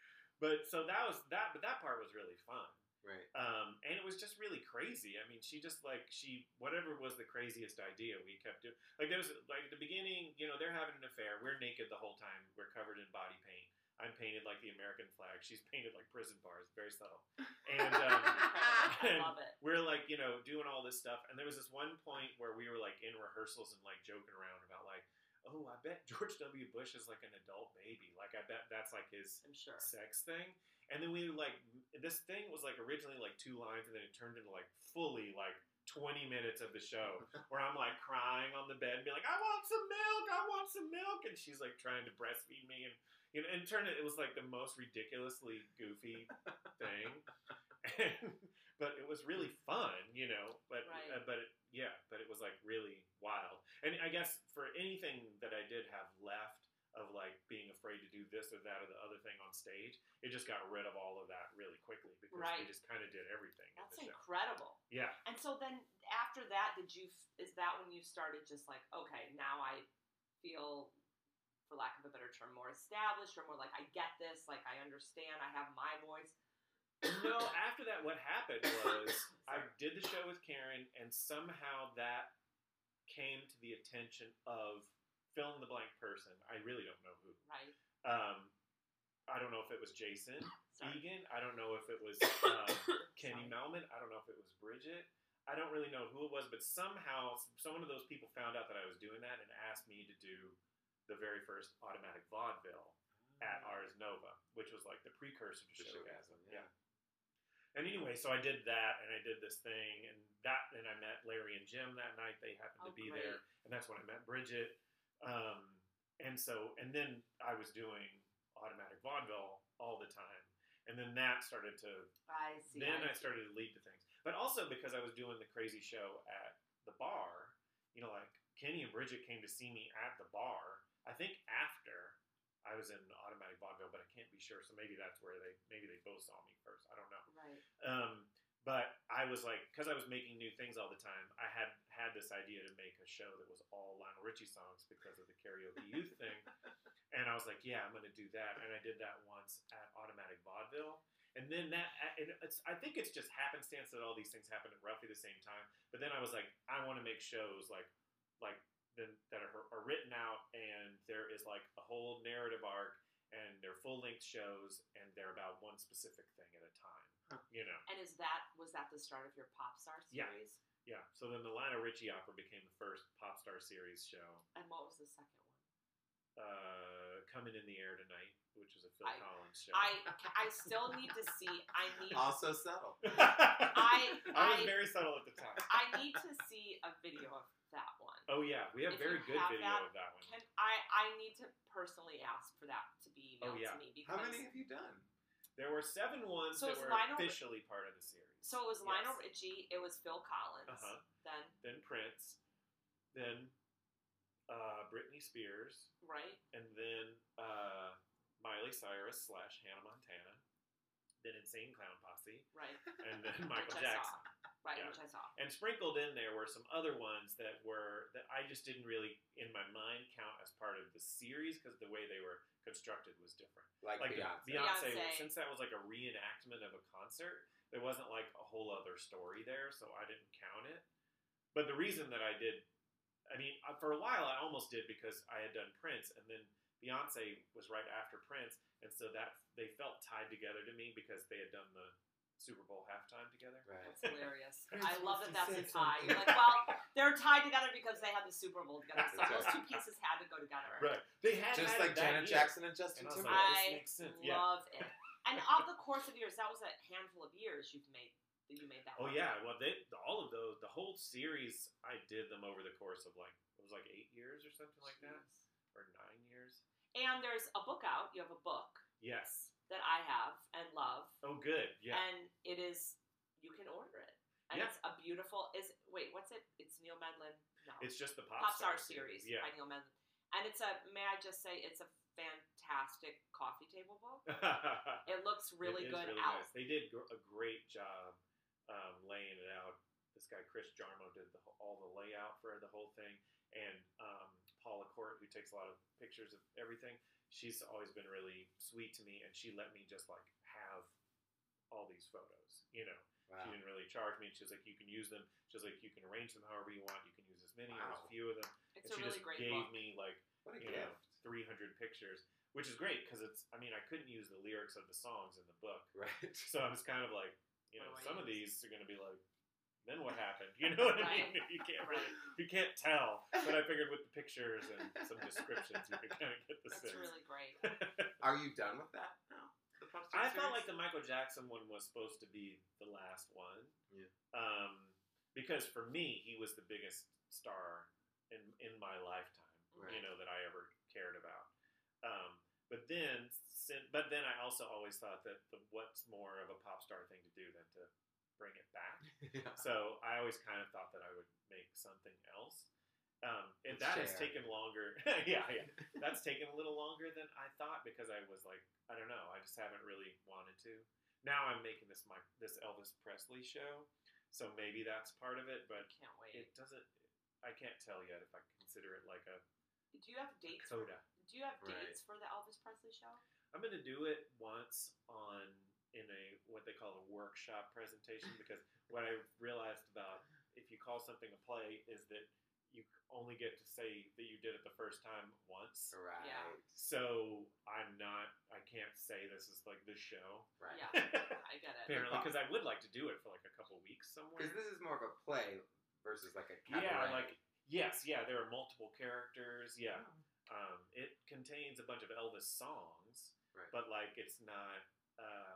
But so that was that, but that part was really fun. Right. Um, and it was just really crazy. I mean, she just like, she, whatever was the craziest idea we kept doing. Like there was, like at the beginning, you know, they're having an affair. We're naked the whole time. We're covered in body paint. I'm painted like the American flag. She's painted like prison bars. Very subtle. And, um, I love it. we're like, you know, doing all this stuff. And there was this one point where we were like in rehearsals and like joking around about like, oh, I bet George W. Bush is like an adult baby. Like I bet that's like his I'm sure. sex thing. And then we like, this thing was like originally like two lines and then it turned into like fully like twenty minutes of the show where I'm like crying on the bed and be like, I want some milk, I want some milk. And she's like trying to breastfeed me. And, you know, and it turned, it was like the most ridiculously goofy thing. And, but it was really fun, you know, but, Right. uh, but it, yeah, but it was like really wild. And I guess for anything that I did have left of like being afraid to do this or that or the other thing on stage, it just got rid of all of that really quickly because we Right. just kind of did everything That's in the show. incredible. Yeah. And so then after that, did you, is that when you started just like, okay, now I feel, for lack of a better term, more established or more like, I get this, like I understand, I have my voice? No, after that, what happened was I did the show with Karen, and somehow that came to the attention of fill in the blank person. I really don't know who. Right. Um, I don't know if it was Jason Sorry. Egan. I don't know if it was um, Kenny Sorry. Melman. I don't know if it was Bridget. I don't really know who it was, but somehow some of those people found out that I was doing that and asked me to do the very first automatic vaudeville at Ars Nova, which was like the precursor to The Showgasm. Showgasm, Yeah. yeah. And anyway, so I did that, and I did this thing, and that, and I met Larry and Jim that night. They happened Oh, to be great. there, and that's when I met Bridget. Um, and so, and then I was doing automatic vaudeville all the time, and then that started to. I see. then I see. started to lead to things, but also because I was doing the crazy show at the bar. You know, like Kenny and Bridget came to see me at the bar. I think after I was in automatic vaudeville, but I can't be sure. So maybe that's where they maybe they both saw me first. I don't know. Right. Um, but I was like, because I was making new things all the time, I had had this idea to make a show that was all Lionel Richie songs because of the karaoke youth thing. And I was like, yeah, I'm going to do that. And I did that once at Automatic Vaudeville. And then that, and it's, I think it's just happenstance that all these things happen at roughly the same time. But then I was like, I want to make shows like, like the, that are, are written out, and there is like a whole narrative arc, and they're full length shows, and they're about one specific thing at a time. you know. And is that was that the start of your pop star Yeah. series? Yeah. So then the Lionel Richie opera became the first pop star series show. And what was the second one? Uh, Coming in the Air Tonight, which is a Phil I- Collins show. I I still need to see. I need. Also subtle. I I was I very subtle at the time. I need to see a video of that one. Oh yeah, we have If very you good have video that, of that one. Can I? I need to personally ask for that to be Oh, emailed yeah. to me because. How many have you done? There were seven ones So that it's were Lionel- officially part of the series. So it was Lionel Yes. Richie. It was Phil Collins. Uh-huh. Then Then Prince, then uh, Britney Spears, right. and then uh, Miley Cyrus slash Hannah Montana, then Insane Clown Posse, Right. and then Michael Which I Jackson. saw. Right, Yeah. which I saw. And sprinkled in there were some other ones that were that I just didn't really, in my mind, count as part of the series because the way they were constructed was different. Like, Like Beyonce. Beyonce, Beyonce. since that was like a reenactment of a concert, there wasn't like a whole other story there, so I didn't count it. But the reason that I did, I mean, uh, for a while I almost did because I had done Prince, and then Beyonce was right after Prince, and so that they felt tied together to me because they had done the Super Bowl halftime together. Right. That's hilarious. Prince I love wants that to that's a say tie. something. You're like, well, they're tied together because they had the Super Bowl together. So That's those right. two pieces had to go together. Right. They had Just had like it that Janet year. Jackson and Justin And I was Timberlake. like, I this makes sense. Yeah. love it. And of the course of years, that was a handful of years you've made that you made that. Oh one. yeah, well they all of those, the whole series, I did them over the course of like it was like eight years or something like that, Jeez. or nine years. And there's a book out. You have a book Yes. that I have and love, Oh, good. Yeah. and it is you can order it, and Yeah. it's a beautiful. Is wait, what's it? It's Neil Medlin. No, It's just the Pop, Pop Star Star series Yeah. by Neil Medlin, and it's a. May I just say, it's a fantastic coffee table book. It looks really It is good really out. nice. They did gr- a great job um, laying it out. This guy Chris Jarmo did the, whole- all the layout for the whole thing, and um, Paula Court, who takes a lot of pictures of everything, she's always been really sweet to me, and she let me just like have all these photos. You know, Wow. she didn't really charge me. She was like, you can use them. She was like, you can arrange them however you want. You can use as many or as Wow. few of them. It's and a she really just great gave book. me like What a you know, gift. three hundred pictures, which is great because it's, I mean, I couldn't use the lyrics of the songs in the book. Right. So I was kind of like, you know, What do I some of use? these are going to be like, then what happened? You know what I mean? Right. You can't Right. really, you can't tell. But I figured with the pictures and some descriptions, you could kind of get the That's sense. really great. Are you done with that? No. The Pop Star I felt series? like the Michael Jackson one was supposed to be the last one. Yeah. Um, because for me, he was the biggest star in in my lifetime. Right. You know, that I ever cared about. Um, but then, sin- but then I also always thought that the, what's more of a pop star thing to do than to bring it back. Yeah. So I always kind of thought that I would make something else. Um, and Let's that has share. taken longer. yeah, yeah. That's taken a little longer than I thought because I was like, I don't know, I just haven't really wanted to. Now I'm making this my this Elvis Presley show, so maybe that's part of it. But Can't wait. it doesn't. I can't tell yet if I consider it like a Do you have dates? For, coda. do you have Right. dates for the Elvis Presley show? I'm gonna do it once on in a what they call a workshop presentation because what I realized about if you call something a play is that you only get to say that you did it the first time once. Right. Yeah. So I'm not. I can't say this is like the show. Right. Yeah, I get it. Apparently, because I would like to do it for like a couple weeks somewhere. Because this is more of a play versus like a cabaret. Yeah, like yes, yeah. There are multiple characters. Yeah. Um, it contains a bunch of Elvis songs, Right. but like it's not. Uh,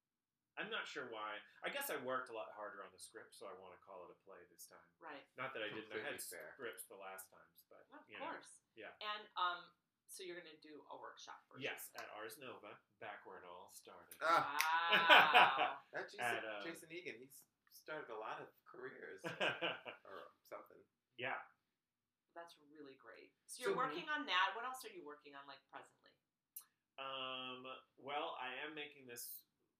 I'm not sure why. I guess I worked a lot harder on the script, so I want to call it a play this time. Right. Not that I didn't. I had Completely fair. scripts the last times, but Well, of you know. course. yeah. And um, so you're gonna do a workshop version. Yes, at Ars Nova, back where it all started. Ah, Wow. that Jason, At, uh, Jason Egan, he's started a lot of careers or something. yeah. That's really great. So you're So- working on that. What else are you working on, like presently? Um, well, I am making this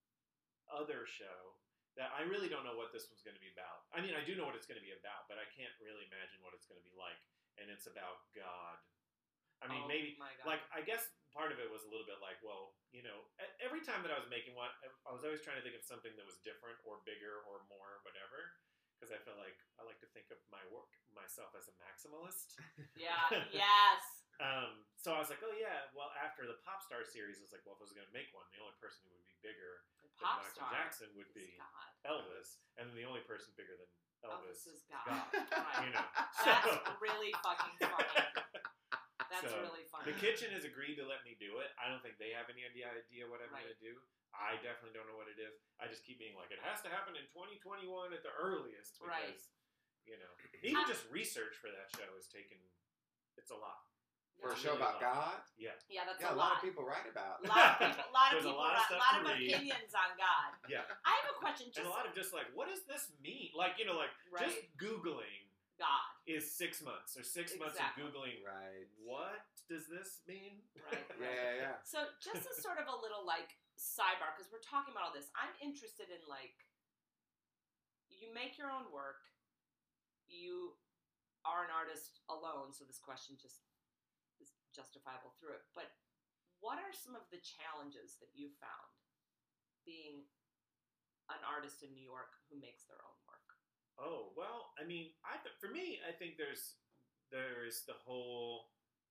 other show that I really don't know what this one's going to be about. I mean, I do know what it's going to be about, but I can't really imagine what it's going to be like. And it's about God. I mean, Oh, maybe, my God. like, I guess part of it was a little bit like, well, you know, e- every time that I was making one, I I was always trying to think of something that was different or bigger or more, whatever. Because I feel like I like to think of my work, myself as a maximalist. Yeah. Yes. Um, so I was like, oh yeah. Well, after the pop star series, I was like, well, if I was going to make one, the only person who would be bigger The than pop Michael star Jackson would is be God. Elvis, and then the only person bigger than Elvis, Elvis is God. God. Right. You know, That's so- really fucking funny. That's So, really funny. The kitchen has agreed to let me do it. I don't think they have any idea, idea what I'm Right. going to do. I definitely don't know what it is. I just keep being like, it has to happen in twenty twenty-one at the earliest because, Right. you know, even I- just research for that show has taken, it's a lot. For a It's show really about a lot. God? Yeah. Yeah, that's Yeah, a a lot lot. of people write about. A lot of people, a lot of There's a people, lot of a stuff lot to of read. opinions on God. Yeah. I have a question. Just And a lot of just like, what does this mean? Like, you know, like right, just Googling God. is six months or six months of Exactly. Googling. Right. What does this mean? Right. Yeah, yeah, yeah. So just as sort of a little like sidebar, because we're talking about all this, I'm interested in like, you make your own work, you are an artist alone, so this question just is justifiable through it. But what are some of the challenges that you found being an artist in New York who makes their own work? Oh, well, I mean, I th- for me, I think there's there's the whole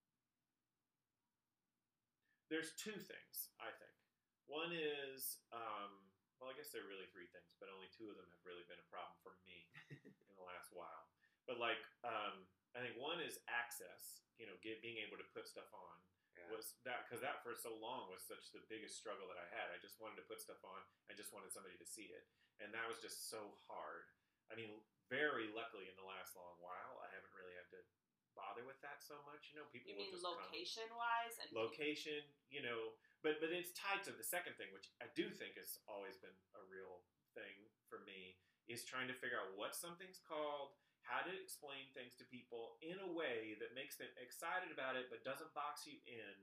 there's two things, I think. One is, um, well, I guess there are really three things, but only two of them have really been a problem for me in the last while. But like, um, I think one is access, you know, get, being able to put stuff on. Yeah. Was that because that for so long was such the biggest struggle that I had. I just wanted to put stuff on. I just wanted somebody to see it, and that was just so hard. I mean, very luckily in the last long while, I haven't really had to bother with that so much. You know, people You will mean just come. location wise and Location, you know, but but it's tied to the second thing, which I do think has always been a real thing for me, is trying to figure out what something's called, how to explain things to people in a way that makes them excited about it but doesn't box you in.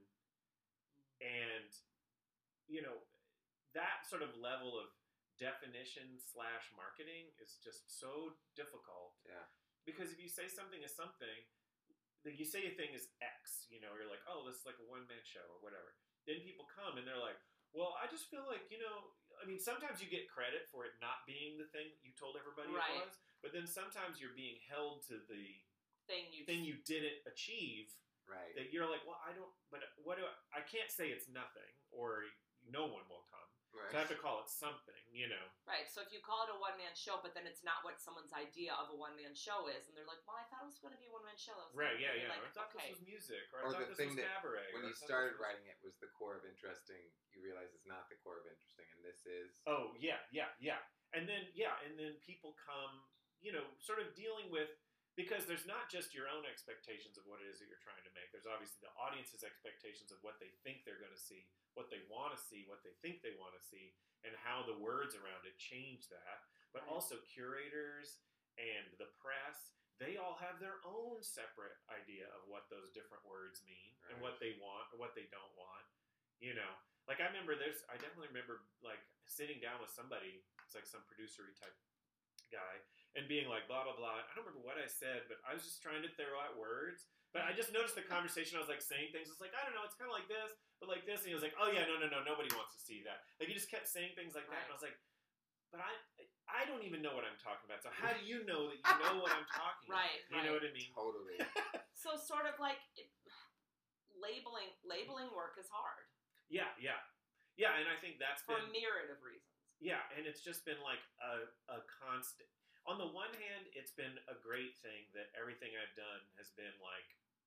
And, you know, that sort of level of definition slash marketing is just so difficult. Yeah. Because if you say something is something, like you say a thing is X, you know, you're like, oh, this is like a one-man show or whatever. Then people come and they're like, well, I just feel like, you know, I mean, sometimes you get credit for it not being the thing you told everybody Right. it was, but then sometimes you're being held to the thing you thing you didn't achieve Right. that you're like, well, I don't, but what do I, I can't say it's nothing or no one will come. Right. So I have to call it something, you know. Right, so if you call it a one-man show, but then it's not what someone's idea of a one-man show is, and they're like, well, I thought it was going to be a one-man show. That was Right, gonna yeah, be yeah. Like, I thought okay. this was music, or, Or I thought the this thing was that cabaret. When or I you thought started this was... writing it was the core of interesting, you realize it's not the core of interesting, and this is. Oh, yeah, yeah, yeah. And then, yeah, and then people come, you know, sort of dealing with, because there's not just your own expectations of what it is that you're trying to make. There's obviously the audience's expectations of what they think they're going to see, what they want to see, what they think they want to see, and how the words around it change that. But Right. also curators and the press, they all have their own separate idea of what those different words mean and Right. what they want or what they don't want. You know, like I remember there's, I definitely remember like sitting down with somebody, it's like some producery type guy, and being like, blah, blah, blah. I don't remember what I said, but I was just trying to throw out words. But I just noticed the conversation. I was like saying things. It's like, I don't know. It's kind of like this, but like this. And he was like, oh, yeah, no, no, no. Nobody wants to see that. Like, he just kept saying things like that. Right. And I was like, but I I don't even know what I'm talking about. So how do you know that you know what I'm talking Right, about? You know right. what I mean? Totally. So sort of like it, labeling labeling work is hard Yeah, yeah. Yeah, and I think that's for been... a myriad of reasons. Yeah, and it's just been like a, a constant. On the one hand, it's been a great thing that everything I've done has been like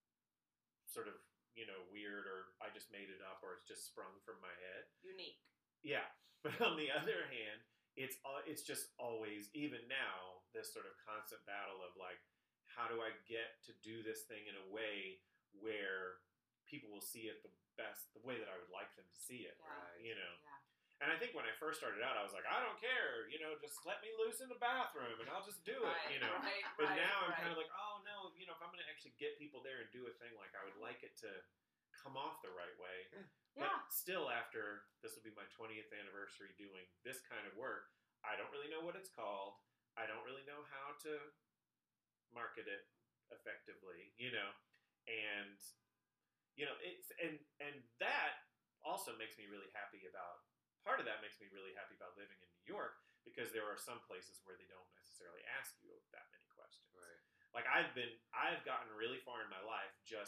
sort of, you know, weird, or I just made it up, or it's just sprung from my head. Unique. Yeah, but on the other hand, it's uh, it's just always, even now, this sort of constant battle of like, how do I get to do this thing in a way where people will see it the best, the way that I would like them to see it, Yeah. Right. you know? Yeah. And I think when I first started out, I was like, I don't care, you know, just let me loose in the bathroom and I'll just do it, Right, you know. right, But right, now I'm right. kind of like, oh no, you know, if I'm going to actually get people there and do a thing, like I would like it to come off the right way. Yeah. But still, after this will be my twentieth anniversary doing this kind of work, I don't really know what it's called. I don't really know how to market it effectively, you know. And you know, it's and and that also makes me really happy about. Part of that makes me really happy about living in New York, because there are some places where they don't necessarily ask you that many questions. Right. Like I've been, I've gotten really far in my life just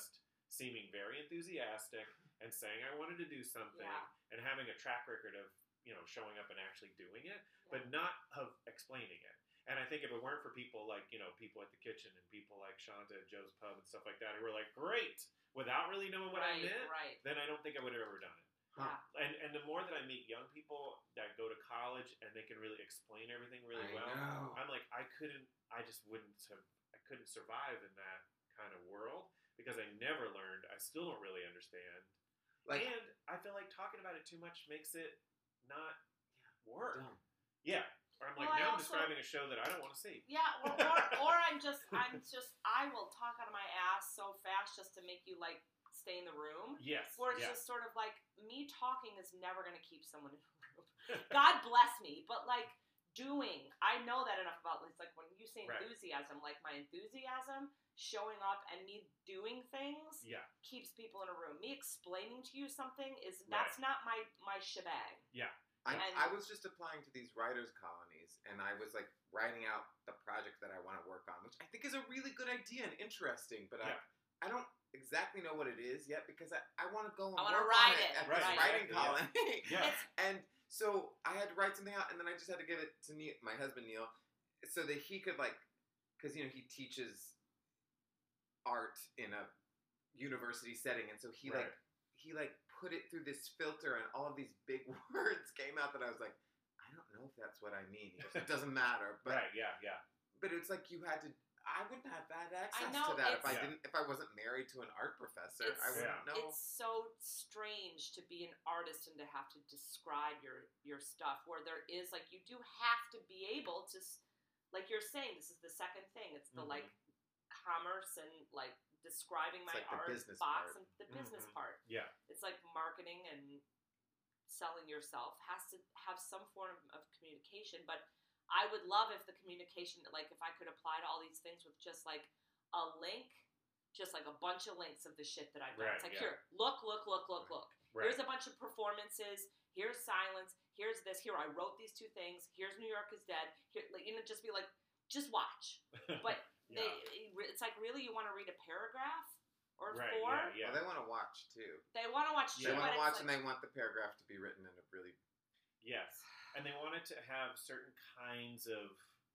seeming very enthusiastic and saying I wanted to do something Yeah. and having a track record of, you know, showing up and actually doing it, Yeah. but not of explaining it. And I think if it weren't for people like, you know, people at the kitchen and people like Shanta at Joe's Pub and stuff like that, who were like, great, without really knowing what right, I meant, right. then I don't think I would have ever done it. Huh. Yeah. And and the more that I meet young people that go to college and they can really explain everything really I well, know. I'm like, I couldn't, I just wouldn't have, I couldn't survive in that kind of world because I never learned. I still don't really understand. Like, and I feel like talking about it too much makes it not work. dumb. Yeah. Or I'm like, Well, I now I'm also- describing a show that I don't want to see. Yeah, or, or, or I'm just, I'm just, I will talk out of my ass so fast just to make you like stay in the room. Yes. Where it's yeah. just sort of like me talking is never going to keep someone in a room. God bless me, but like doing, I know that enough about. It's like when you say Right. enthusiasm, like my enthusiasm showing up and me doing things Yeah. keeps people in a room. Me explaining to you something is Right. that's not my my shebang. Yeah. I, And- I was just applying to these writers' colonies, and I was like writing out the project that I want to work on, which I think is a really good idea and interesting. But Yeah. I, I don't exactly know what it is yet because I, I want to go and I wanna work write on it, it. at Right, this Right. writing exactly, colony. Yeah. It's, And so I had to write something out, and then I just had to give it to Neil, my husband Neil, so that he could like, because you know he teaches art in a university setting, and so he Right. like he like put it through this filter, and all of these big words came out that I was like, I don't know if that's what I mean. He goes, it doesn't matter, but right. Yeah. Yeah. but it's like you had to. I wouldn't have had access know, to that if I it's- Yeah. didn't if I wasn't married to an art professor. It's- I wouldn't Yeah. know. It's so strange to be an artist and to have to describe your your stuff. Where there is like you do have to be able to, s- like you're saying, this is the second thing. It's the Mhm. like commerce and like describing It's my like the art business box part. and the business Mhm. part. Yeah. It's like marketing and selling yourself has to have some form of communication. But I would love if the communication, like if I could apply to all these things with just like a link, just like a bunch of links of the shit that I've done. Right, It's like, yeah. here, look, look, look, look, look. Right. Here's a bunch of performances. Here's silence. Here's this. Here, I wrote these two things. Here's New York is Dead. Here, like, you know, just be like, just watch. But yeah. they, it's like, really, you want to read a paragraph or right. four? Yeah. Yeah. Well, they want to watch too. They want to watch. They too, want but to it's watch, like, and they want the paragraph to be written in a really. Yes, and they wanted to have certain kinds of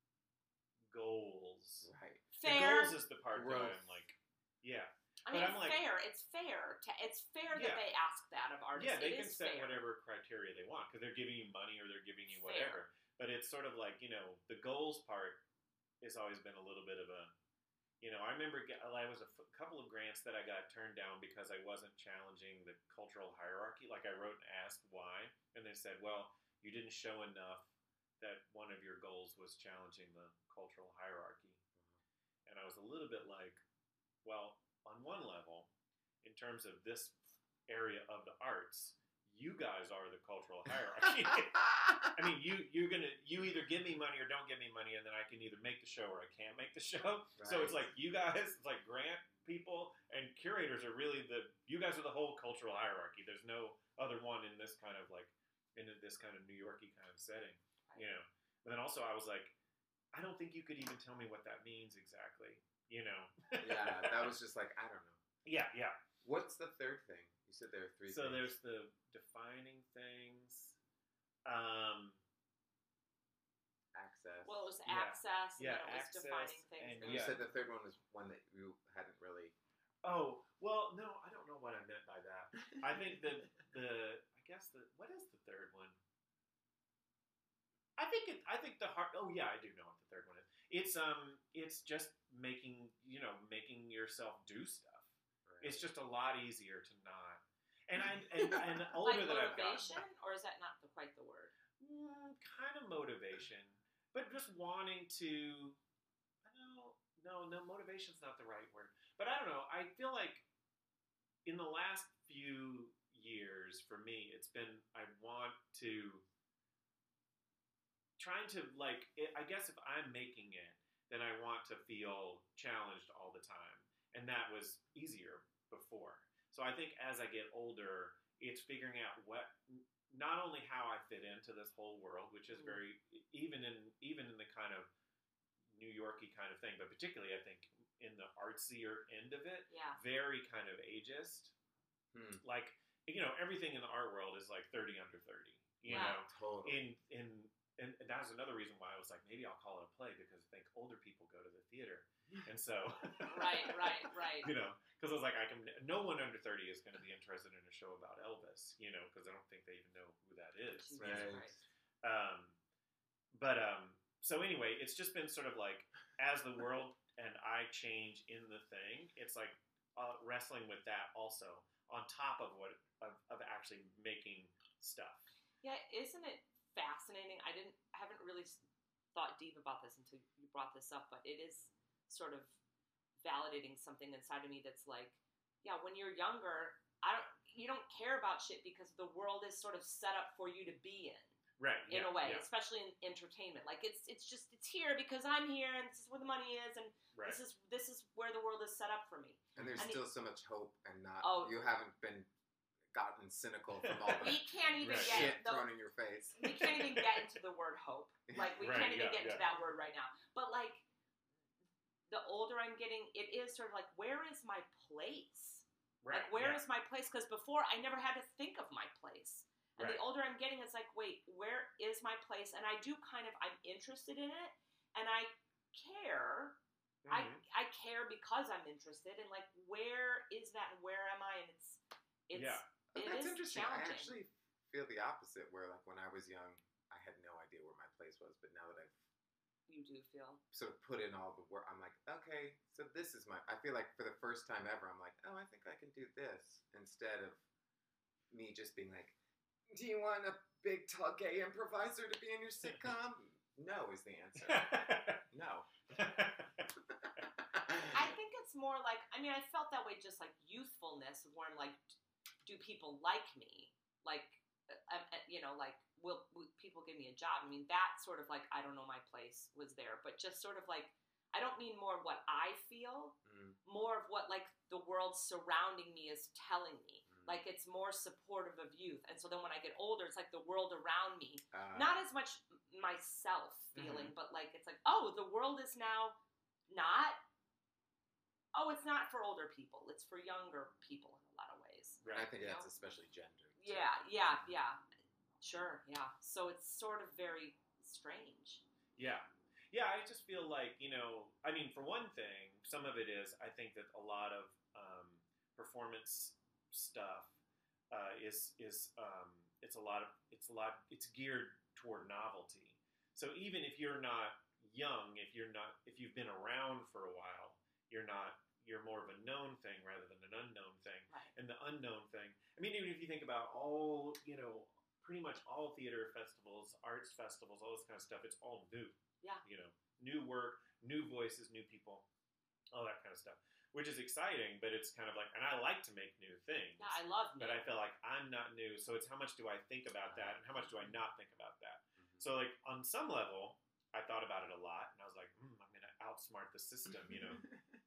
goals. Right. The fair. goals is the part that Growth. I'm like, yeah, I but mean, I'm it's like- fair. It's fair. To, it's fair Yeah. that they ask that of artists. yeah. They It can is set fair. whatever criteria they want because they're giving you money or they're giving you Fair. whatever. But it's sort of like you know the goals part has always been a little bit of a, you know, I remember get- I was a f- couple of grants that I got turned down because I wasn't challenging the cultural hierarchy. Like I wrote and asked why, and they said, well, you didn't show enough that one of your goals was challenging the cultural hierarchy. And I was a little bit like, well, on one level, in terms of this area of the arts, you guys are the cultural hierarchy. I mean, you you're gonna you either give me money or don't give me money, and then I can either make the show or I can't make the show. So it's Right. like you guys, it's like grant people and curators are really the you guys are the whole cultural hierarchy. There's no other one in this kind of like in this kind of New Yorky kind of setting, you know. And then also I was like, I don't think you could even tell me what that means exactly, you know. Yeah, that was just like I don't know. yeah, yeah. What's the third thing? You said there are three. So things. there's the defining things. Um, access. Well, it was Yeah. access, and Yeah, then it was access defining things. and- and and you yeah. said the third one was one that you hadn't really. oh well, no, I don't know what I meant by that. I think that the I guess the what is the third one? I think it. I think the heart. Oh yeah, I do know what the third one is. It's um, it's just making you know making yourself do stuff. It's just a lot easier to not. And I and, and the older like that I've gotten, motivation, or is that not the, quite the word? mm, kind of motivation, but just wanting to. I don't no no motivation's not the right word, but I don't know. I feel like in the last few years, for me, it's been I want to trying to like. It, I guess if I'm making it, then I want to feel challenged all the time, and that was easier before. So I think as I get older, it's figuring out what, not only how I fit into this whole world, which is very even in even in the kind of New Yorky kind of thing, but particularly I think in the artsier end of it, Yeah. very kind of ageist. Hmm. Like, you know, everything in the art world is like thirty under thirty. You Wow. know, Totally. in in and that was another reason why I was like, maybe I'll call it a play because I think older people go to the theater, and so Right, right, right. You know, because I was like, I can. No one under thirty is going to be interested in a show about Elvis. You know, because I don't think they even know who that is. Jesus Right. Christ. Um, but um, so anyway, it's just been sort of like as the world and I change in the thing, it's like uh, wrestling with that also on top of what of, of actually making stuff. Yeah, isn't it fascinating? I didn't haven't really s- thought deep about this until you brought this up, but it is sort of validating something inside of me that's like, yeah, when you're younger, I don't you don't care about shit because the world is sort of set up for you to be in. Right. In yeah, a way, yeah, especially in entertainment. Like it's it's just it's here because I'm here and this is where the money is and right. this is this is where the world is set up for me. And there's and still so much hope, and not Oh. you haven't been gotten cynical from all the We can't even Right. shit get the, thrown in your face. we can't even get into the word hope. Like we Right, can't even yeah, get into yeah. that word right now. But like the older I'm getting, it is sort of like, where is my place? Right. Like where yeah. is my place? Because before I never had to think of my place. And Right. the older I'm getting, it's like, wait, where is my place? And I do kind of, I'm interested in it, and I care. I Mhm. I care because I'm interested, and like, where is that, and where am I? And it's it's Yeah. But it that's is interesting. I challenging. actually feel the opposite, where like when I was young, I had no idea where my place was, but now that I've You do feel sort of put in all the work, I'm like, okay, so this is my. I feel like for the first time ever, I'm like, oh, I think I can do this instead of me just being like, do you want a big, tall, gay improviser to be in your sitcom? No is the answer. No. I think it's more like, I mean, I felt that way just like youthfulness, where I'm like, do people like me? Like, uh, uh, you know, like, will, will people give me a job? I mean, that sort of like, I don't know, my place was there, but just sort of like, I don't mean more of what I feel, Mm, more of what like the world surrounding me is telling me. mm. Like it's more supportive of youth. And so then when I get older, it's like the world around me, Uh, not as much myself feeling, but like it's like, oh, the world is now not, oh, it's not for older people. It's for younger people in a lot of ways. I Right. think you that's know? especially gendered. too. Yeah, yeah, yeah. Sure, yeah. So it's sort of very strange. Yeah. Yeah, I just feel like, you know, I mean, for one thing, some of it is, I think that a lot of um, performance stuff uh, is, is um, it's a lot of, it's a lot, it's geared toward novelty. So even if you're not young, if you're not, if you've been around for a while, you're not, you're more of a known thing rather than an unknown thing. Right. And the unknown thing, I mean, even if you think about all, you know, pretty much all theater festivals, arts festivals, all this kind of stuff, it's all new. Yeah. You know, new work, new voices, new people, all that kind of stuff, which is exciting, but it's kind of like, and I like to make new things, Yeah, I love but new. I feel like I'm not new. So it's how much do I think about that and how much do I not think about that? Mhm. So like on some level, I thought about it a lot and I was like, mm, I'm going to outsmart the system, you know?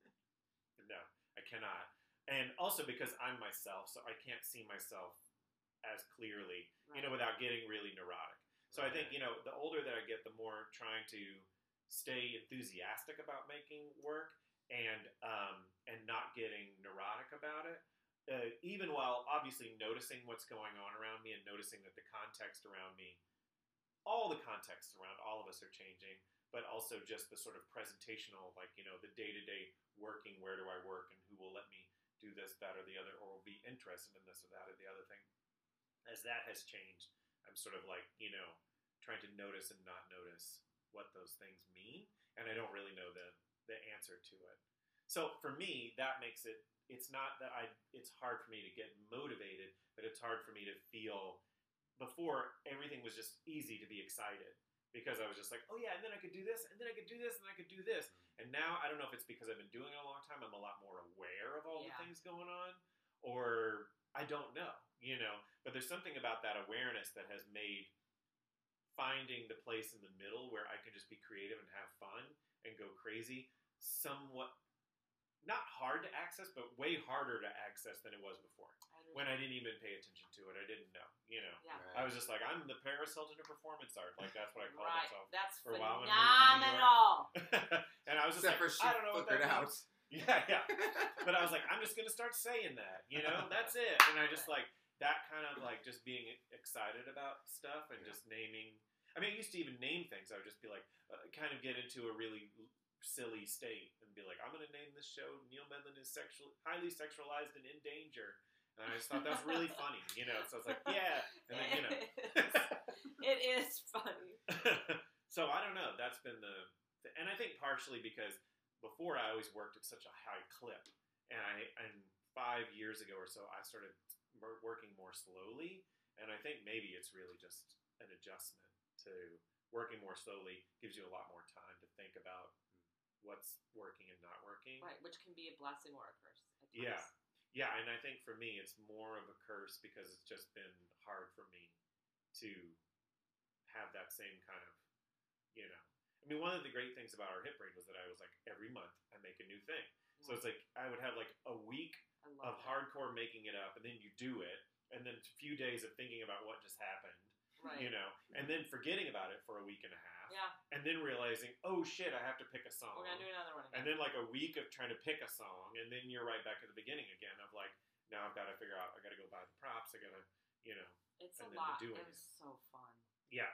No, I cannot. And also because I'm myself, so I can't see myself as clearly, you know, Right. without getting really neurotic. So I think, you know, the older that I get, the more trying to stay enthusiastic about making work and um, and not getting neurotic about it. Uh, even while obviously noticing what's going on around me and noticing that the context around me, all the contexts around all of us are changing, but also just the sort of presentational, like, you know, the day-to-day working, where do I work and who will let me do this, that, or the other, or will be interested in this or that or the other thing. As that has changed, I'm sort of like, you know, trying to notice and not notice what those things mean, and I don't really know the, the answer to it. So for me, that makes it, it's not that I, it's hard for me to get motivated, but it's hard for me to feel, before everything was just easy to be excited, because I was just like, oh yeah, and then I could do this, and then I could do this, and I could do this. And now, I don't know if it's because I've been doing it a long time, I'm a lot more aware of all Yeah. the things going on, or I don't know, you know, but there's something about that awareness that has made finding the place in the middle where I can just be creative and have fun and go crazy somewhat, not hard to access, but way harder to access than it was before. I When I understand. didn't even pay attention to it, I didn't know, you know. Yeah. I was just like, I'm the Paris Hilton of performance art. Like, that's what I called Right. myself. That's for a while when I moved to New York. phenomenal. And I was just Except for like, she I don't know what that figured out means. Yeah, yeah. But I was like, I'm just gonna start saying that, you know, that's it. And I just like that kind of like just being excited about stuff and Yeah. just naming. I mean, I used to even name things. I would just be like, uh, kind of get into a really silly state and be like, I'm gonna name this show Neil Medlin is sexual, highly sexualized and in danger. And I just thought that was really funny, you know. So I was like, yeah, and then you know, it is funny. So I don't know. That's been the, and I think partially because before I always worked at such a high clip, and I and five years ago or so I started working more slowly, and I think maybe it's really just an adjustment to working more slowly gives you a lot more time to think about what's working and not working. Right, which can be a blessing or a curse at times. Yeah. Yeah, and I think for me it's more of a curse because it's just been hard for me to have that same kind of, you know. I mean, one of the great things about our hit parade was that I was like, every month I make a new thing. So it's like I would have like a week I of love that. hardcore making it up, and then you do it, and then a few days of thinking about what just happened, Right. you know, and then forgetting about it for a week and a half, Yeah, and then realizing, oh shit, I have to pick a song. we're gonna do another one again. And then like a week of trying to pick a song, and then you're right back at the beginning again of like, now I've got to figure out, I got to go buy the props, I got to, you know, it's and a then lot. to do It it. was so fun. yeah.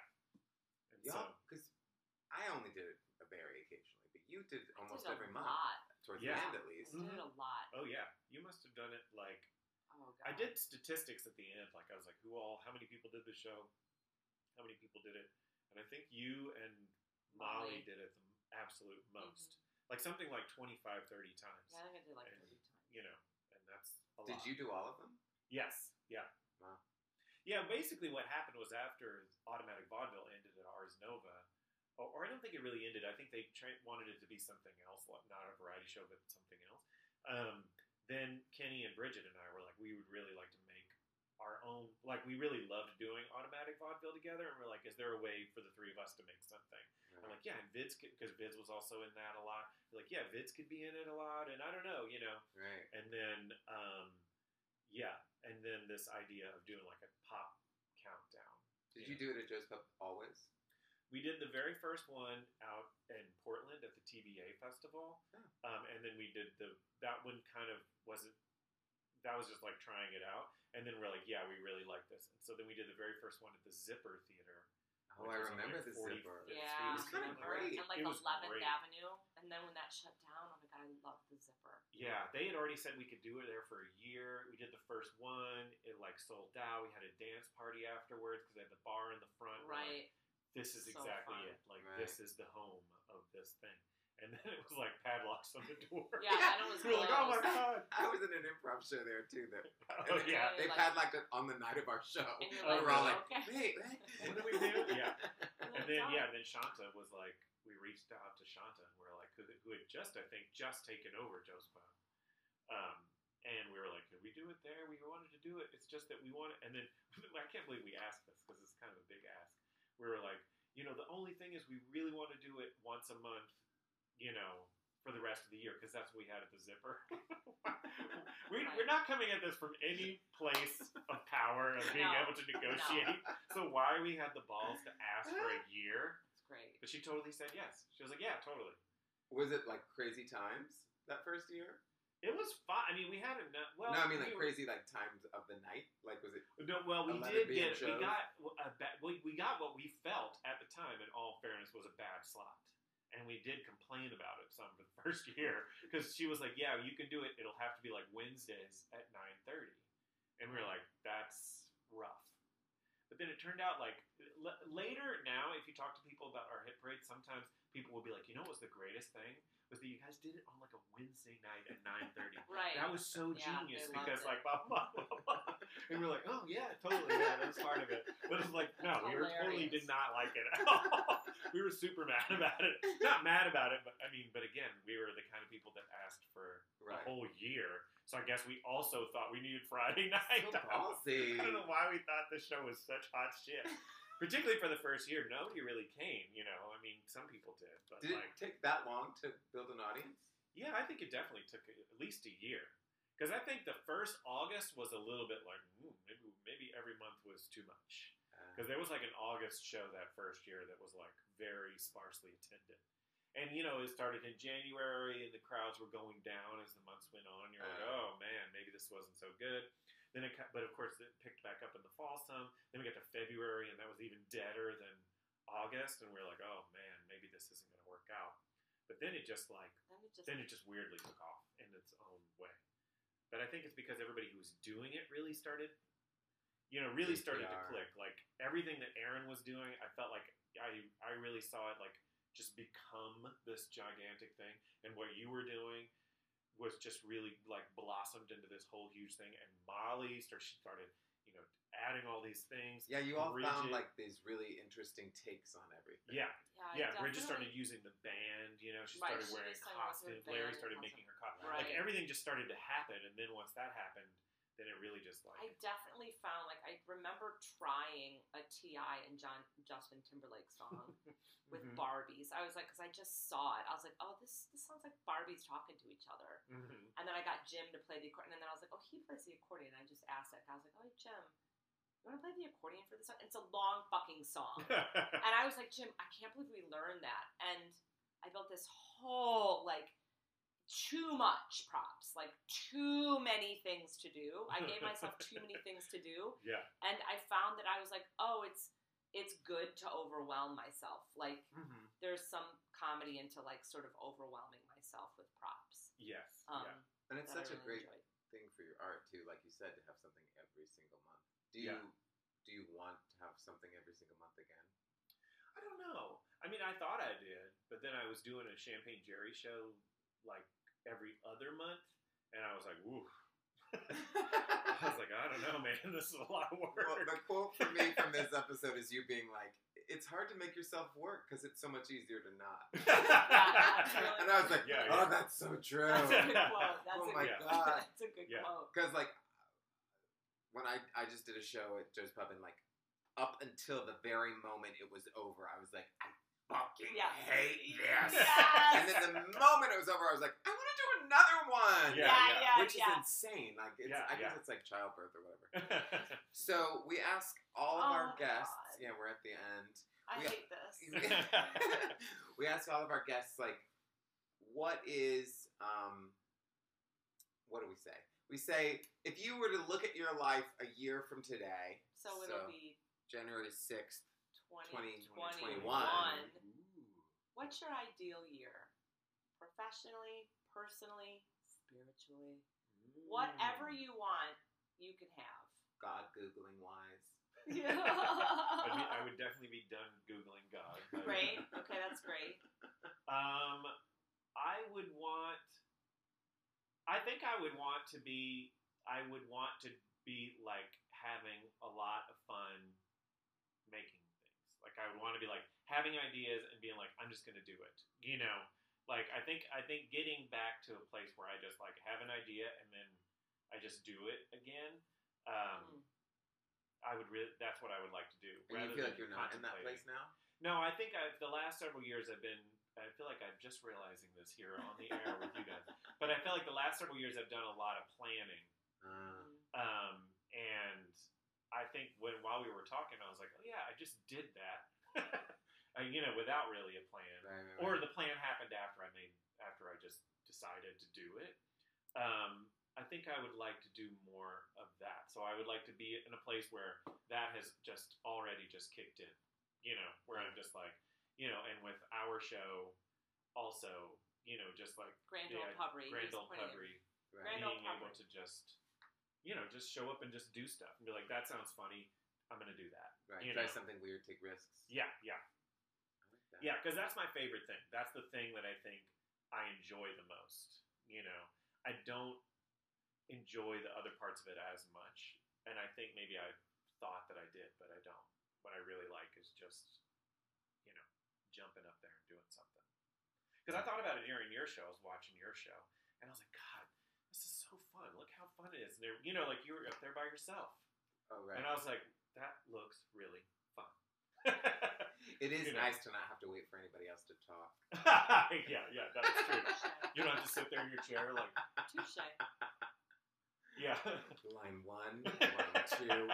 And so, Y'all, because I only did it very occasionally, but you did I almost did a every month, lot. towards Yeah. the end at least. I did a lot. oh yeah, you must have done it like, Oh god. I did statistics at the end, like I was like, who all, how many people did the show, how many people did it, and I think you and Molly, Molly. did it the absolute most, Mhm. like something like twenty-five, thirty times, Yeah, I think I did like And- thirty times. you know, and that's a Did lot. you do all of them? Yes. Yeah. Wow. Yeah, basically what happened was after Automatic Vaudeville ended at Ars Nova, or, or I don't think it really ended. I think they tra- wanted it to be something else, like not a variety show, but something else. Um, then Kenny and Bridget and I were like, we would really like to make our own, like we really loved doing Automatic Vaudeville together, and we're like, is there a way for the three of us to make something? I'm like, yeah, and Vids, because Vids was also in that a lot. We're like, yeah, Vids could be in it a lot, and I don't know, you know. Right. And then, um, yeah, and then this idea of doing like a pop countdown. Did Yeah. you do it at Joe's Pub always? We did the very first one out in Portland at the T V A festival, Oh. um, and then we did the that one kind of wasn't. That was just like trying it out, and then we're like, yeah, we really like this, and so then we did the very first one at the Zipper Theater. Oh, which I was on, remember like, the forty Zipper. Fifth Yeah, Street. It was kinda remember? great. And like It was eleventh great. Avenue, and then when that shut down, oh my god, I loved the Zipper. Yeah, they had already said we could do it there for a year. We did the first one; it like sold out. We had a dance party afterwards because they had the bar in the front. We're like, Right. this is So exactly fun. it. Like Right. this is the home of this thing. And then it was like padlocks on the door. Yeah, and it was We were like, oh my closed. god. I was in an improv show there too. That Oh and they- yeah. they Like- had like it on the night of our show. And you're Oh, like, we were all like, okay. wait, wait. What do we do? Yeah. And And then yeah, then Shanta was like, we reached out to Shanta and we're like, who, who had just I think just taken over Joe's Pub. Um, and we were like, could we do it there? We wanted to do it. It's just that we want it. And then I can't believe we asked this because it's kind of a big ask. We were like, you know, the only thing is we really want to do it once a month, you know, for the rest of the year because that's what we had at the Zipper. we, We're not coming at this from any place of power of being No. able to negotiate. So why we had the balls to ask for a year? It's great. But she totally said yes. She was like, yeah, totally. Was it like crazy times that first year? It was fun. I mean, we had enough. Well, no, I mean like we were- crazy like times of the night. Like was it? No, well, we eleven did p m get. We shows? got a ba- we, we got what we felt at the time. In all fairness, was a bad slot, and we did complain about it some for the first year because she was like, "Yeah, you can do it. It'll have to be like Wednesdays at nine thirty," and we were like, "That's rough." But then it turned out like l- later now, if you talk to people about our hit parade, sometimes people will be like, "You know, what was the greatest thing was that you guys did it on like a Wednesday night at nine thirty." Right. That was so Yeah, genius they loved because it. like blah blah blah blah. And we're like, oh yeah, totally, yeah, that's part of it. But it was like, no, we were totally Hilarious. did not like it at all. We were super mad about it. Not mad about it, but I mean, but again, we were the kind of people that asked for Right. a whole year. So I guess we also thought we needed Friday night. So ballsy. I don't know why we thought this show was such hot shit. Particularly for the first year, nobody really came. You know, I mean, some people did, but Did like. it take that long to build an audience? Yeah, I think it definitely took at least a year. Because I think the first August was a little bit like, ooh, maybe, maybe every month was too much. Uh, Because there was like an August show that first year that was like very sparsely attended. And, you know, it started in January, and the crowds were going down as the months went on. You're like, Oh. oh, man, maybe this wasn't so good. Then it, but, of course, it picked back up in the fall some. Then we got to February, and that was even deader than August. And we are like, oh, man, maybe this isn't going to work out. But then it just, like, Then it just, then it just weirdly took off in its own way. But I think it's because everybody who was doing it really started, you know, really started to P R. click. Like, everything that Aaron was doing, I felt like I, I really saw it, like, just become this gigantic thing. And what you were doing was just really, like, blossomed into this whole huge thing. And Molly started, she started, you know, adding all these things. Yeah, you all found Bridget- like these really interesting takes on everything. Yeah, yeah, yeah. Bridget started definitely- using the band. You know, she Right, started she wearing was starting with her costumes. band Larry and started costume. making her costumes. Right. Like, everything just started to happen. And then once that happened, then it really just, like... I definitely found, like, I remember trying a T I and John Justin Timberlake song with Mhm. Barbies. I was like, because I just saw it. I was like, oh, this this sounds like Barbies talking to each other. Mhm. And then I got Jim to play the accordion. And then I was like, oh, he plays the accordion. And I just asked it. I was like, oh, hey, Jim, you want to play the accordion for this song? It's a long fucking song. And I was like, Jim, I can't believe we learned that. And I built this whole, like, too much props, like too many things to do. I gave myself too many things to do. Yeah. And I found that I was like, oh, it's it's good to overwhelm myself. Like, Mm-hmm. there's some comedy into, like, sort of overwhelming myself with props. Yes. Um, yeah. And it's that such I a really great enjoyed. thing for your art too, like you said, to have something every single month. Do you Yeah. do you want to have something every single month again? I don't know. I mean, I thought I did, but then I was doing a Champagne Jerry show like every other month, and I was like, woo. I was like, I don't know, man. This is a lot of work. Well, the quote for me from this episode is you being like, "It's hard to make yourself work because it's so much easier to not." that's really And I was like, Yeah, "Oh, yeah. that's so true." That's a good quote. That's Oh a my good, God. That's a good Yeah. quote. Because like when I I just did a show at Joe's Pub, and like up until the very moment it was over, I was like, I fucking Yeah. hate this. Yes. And then the moment it was over, I was like, I want to do another one. Yeah, yeah, yeah. yeah, Which yeah. is insane. Like it's, Yeah, I guess yeah. it's like childbirth or whatever. So we ask all of Oh our my guests. God. Yeah, we're at the end. I we- hate this. We ask all of our guests like, what is um, what do we say? We say if you were to look at your life a year from today, So it'll So, be January sixth. twenty twenty twenty-one. Ooh. What's your ideal year? Professionally, personally, spiritually? Whatever Mm. you want, you can have. God googling wise. Yeah. I'd be, I would definitely be done Googling God. by then. Great. Okay, that's great. Um, I would want. I think I would want to be. I would want to be like having a lot of fun making things. Like I would want to be like having ideas and being like, I'm just going to do it. You know, like I think I think getting back to a place where I just like have an idea and then I just do it again. Um, Mm. I would really. That's what I would like to do. And rather you feel than like you're not in that contemplating. place now? No, I think I've, the last several years I've been. I feel like I'm just realizing this here on the air with you guys. But I feel like the last several years I've done a lot of planning, Uh, Mm. um, and I think when while we were talking, I was like, oh yeah, I just did that, uh, you know, without really a plan. right, right, Or right. the plan happened after I made after I just decided to do it. Um, I think I would like to do more of that. So I would like to be in a place where that has just already just kicked in. You know, where I'm just like, you know, and with our show also, you know, just like Grand the Ole i- Pubry. Grand He's Ole pointing at- Pubry, Right. Grand Ole being able Pubry. to just, you know, just show up and just do stuff and be like, that sounds funny. I'm gonna do that. Right. you Try know. something weird, take risks. Yeah, yeah. I like that. Yeah, because that's my favorite thing. That's the thing that I think I enjoy the most. You know, I don't enjoy the other parts of it as much, and I think maybe I thought that I did, but I don't. What I really like is just, you know, jumping up there and doing something. Because I thought about it during your show. I was watching your show, and I was like, God, this is so fun. Look how fun it is. And there- you know, like you were up there by yourself, Oh, right. and I was like, that looks really fun. It is you know. nice to not have to wait for anybody else to talk. yeah, yeah, that's true. You don't have to sit there in your chair like, Touche. yeah. Line one, line two.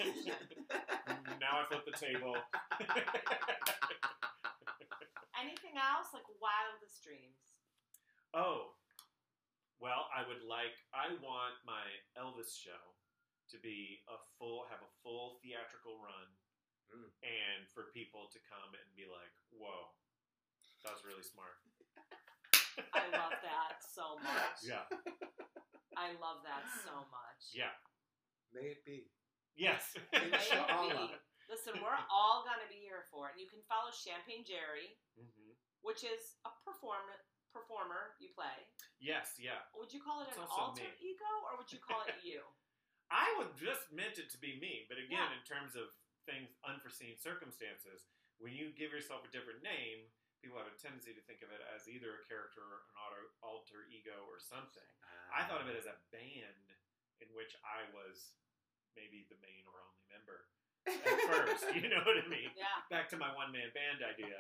Now I flip the table. Anything anything else? Like wildest dreams? Oh, well, I would like, I want my Elvis show to be a full, have a full theatrical run, Mm. and for people to come and be like, whoa, that was really smart. I love that so much. Yeah. I love that so much. Yeah. May it be. Yes. May it Inshallah. be. Listen, we're all going to be here for it. And you can follow Champagne Jerry, hmm which is a perform performer you play. Yes, yeah. Would you call it It's an also alter me. ego, or would you call it you? I would just meant it to be me, but again, Yeah. in terms of things, unforeseen circumstances, when you give yourself a different name, people have a tendency to think of it as either a character, or an auto, alter ego, or something. I thought of it as a band in which I was maybe the main or only member at first. You know what I mean? Yeah. Back to my one-man band idea.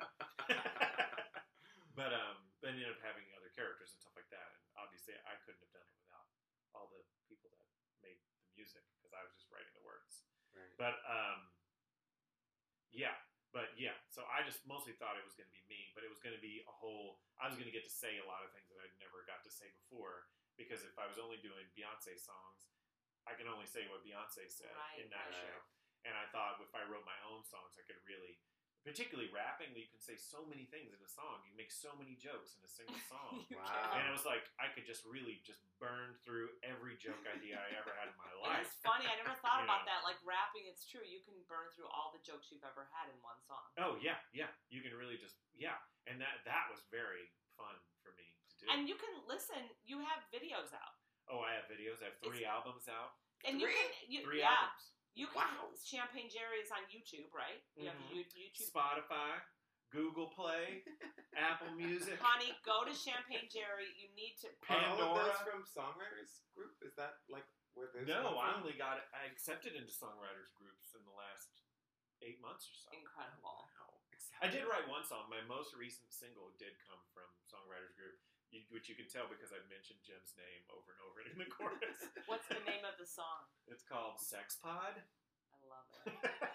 But um, then ended up having other characters and stuff like that. And obviously, I couldn't have done it without all the people that made the music because I was just writing the words. Right. But um, yeah, but yeah. So I just mostly thought it was going to be me, but it was going to be a whole. I was going to get to say a lot of things that I'd never got to say before because if I was only doing Beyonce songs, I can only say what Beyonce said Right, in that right. show. And I thought if I wrote my own songs, I could really. Particularly rapping, you can say so many things in a song. You make so many jokes in a single song. You Wow. can. And it was like, I could just really just burn through every joke idea I ever had in my And life. it's funny. I never thought You about know. that. Like rapping, it's true. You can burn through all the jokes you've ever had in one song. Oh, yeah, yeah. You can really just, yeah. And that that was very fun for me to do. And you can listen. You have videos out, oh, I have videos. I have three It's- albums out. and you Three? can. You, Three yeah, albums. you can. Wow. Champagne Jerry is on YouTube, right? You have Mhm. you- YouTube. Spotify, Google Play, Apple Music. Honey, go to Champagne Jerry. You need to. Are all of those Pandora. from Songwriters Group? Is that like where those No, come I from? only got it. I accepted into songwriters groups in the last eight months or so. Incredible. Wow. I did write one song. My most recent single did come from Songwriters Group, you- which you can tell because I've mentioned Jim's name over and over in the chorus. What's the name of the song? It's called Sex Pod. I love it.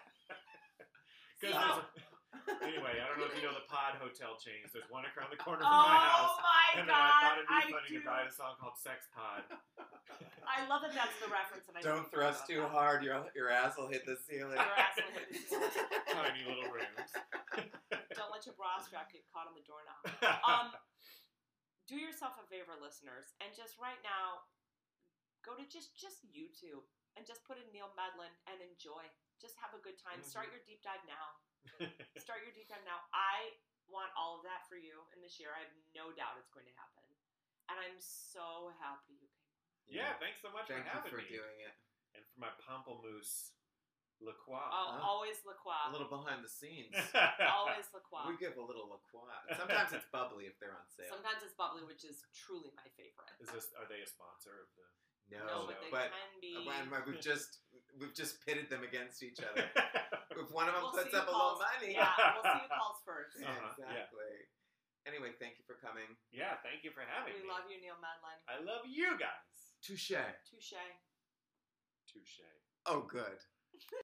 'Cause See, there's oh, a- anyway, I don't know if you know the Pod hotel chains. There's one around the corner oh from my house. my And then I thought God, it'd I, be funny do. to write a song called Sex Pod. I love that that's the reference. And I Don't didn't think thrust about too that. hard. Your your ass will hit the ceiling. Your ass will hit the ceiling. Tiny little rooms. Don't let your bra strap get caught on the doorknob. Um, do yourself a favor, listeners, and just right now, go to just just YouTube and just put in Neil Medlin and enjoy. Just have a good time. Mhm. Start your deep dive now. Start your deep dive now. I want all of that for you in this year. I have no doubt it's going to happen, and I'm so happy you came. yeah, thanks so much Thank for you having for me. doing it. And for my Pamplemousse La Croix. Oh, Uh-huh. always La Croix. A little behind the scenes. Always La Croix. We give a little La Croix. Sometimes it's bubbly if they're on sale. Sometimes it's bubbly, which is truly my favorite. Is this? Are they a sponsor of the? No, No, but they but can be. but we've just we've just pitted them against each other. If one of them We'll puts see up who a little calls- money, Yeah, we'll see who calls first. Uh-huh, yeah. exactly. Anyway, thank you for coming. Yeah, thank you for having We me. love you, Neil Medlin. I love you guys. Touche. Touche. Touche. Oh, good.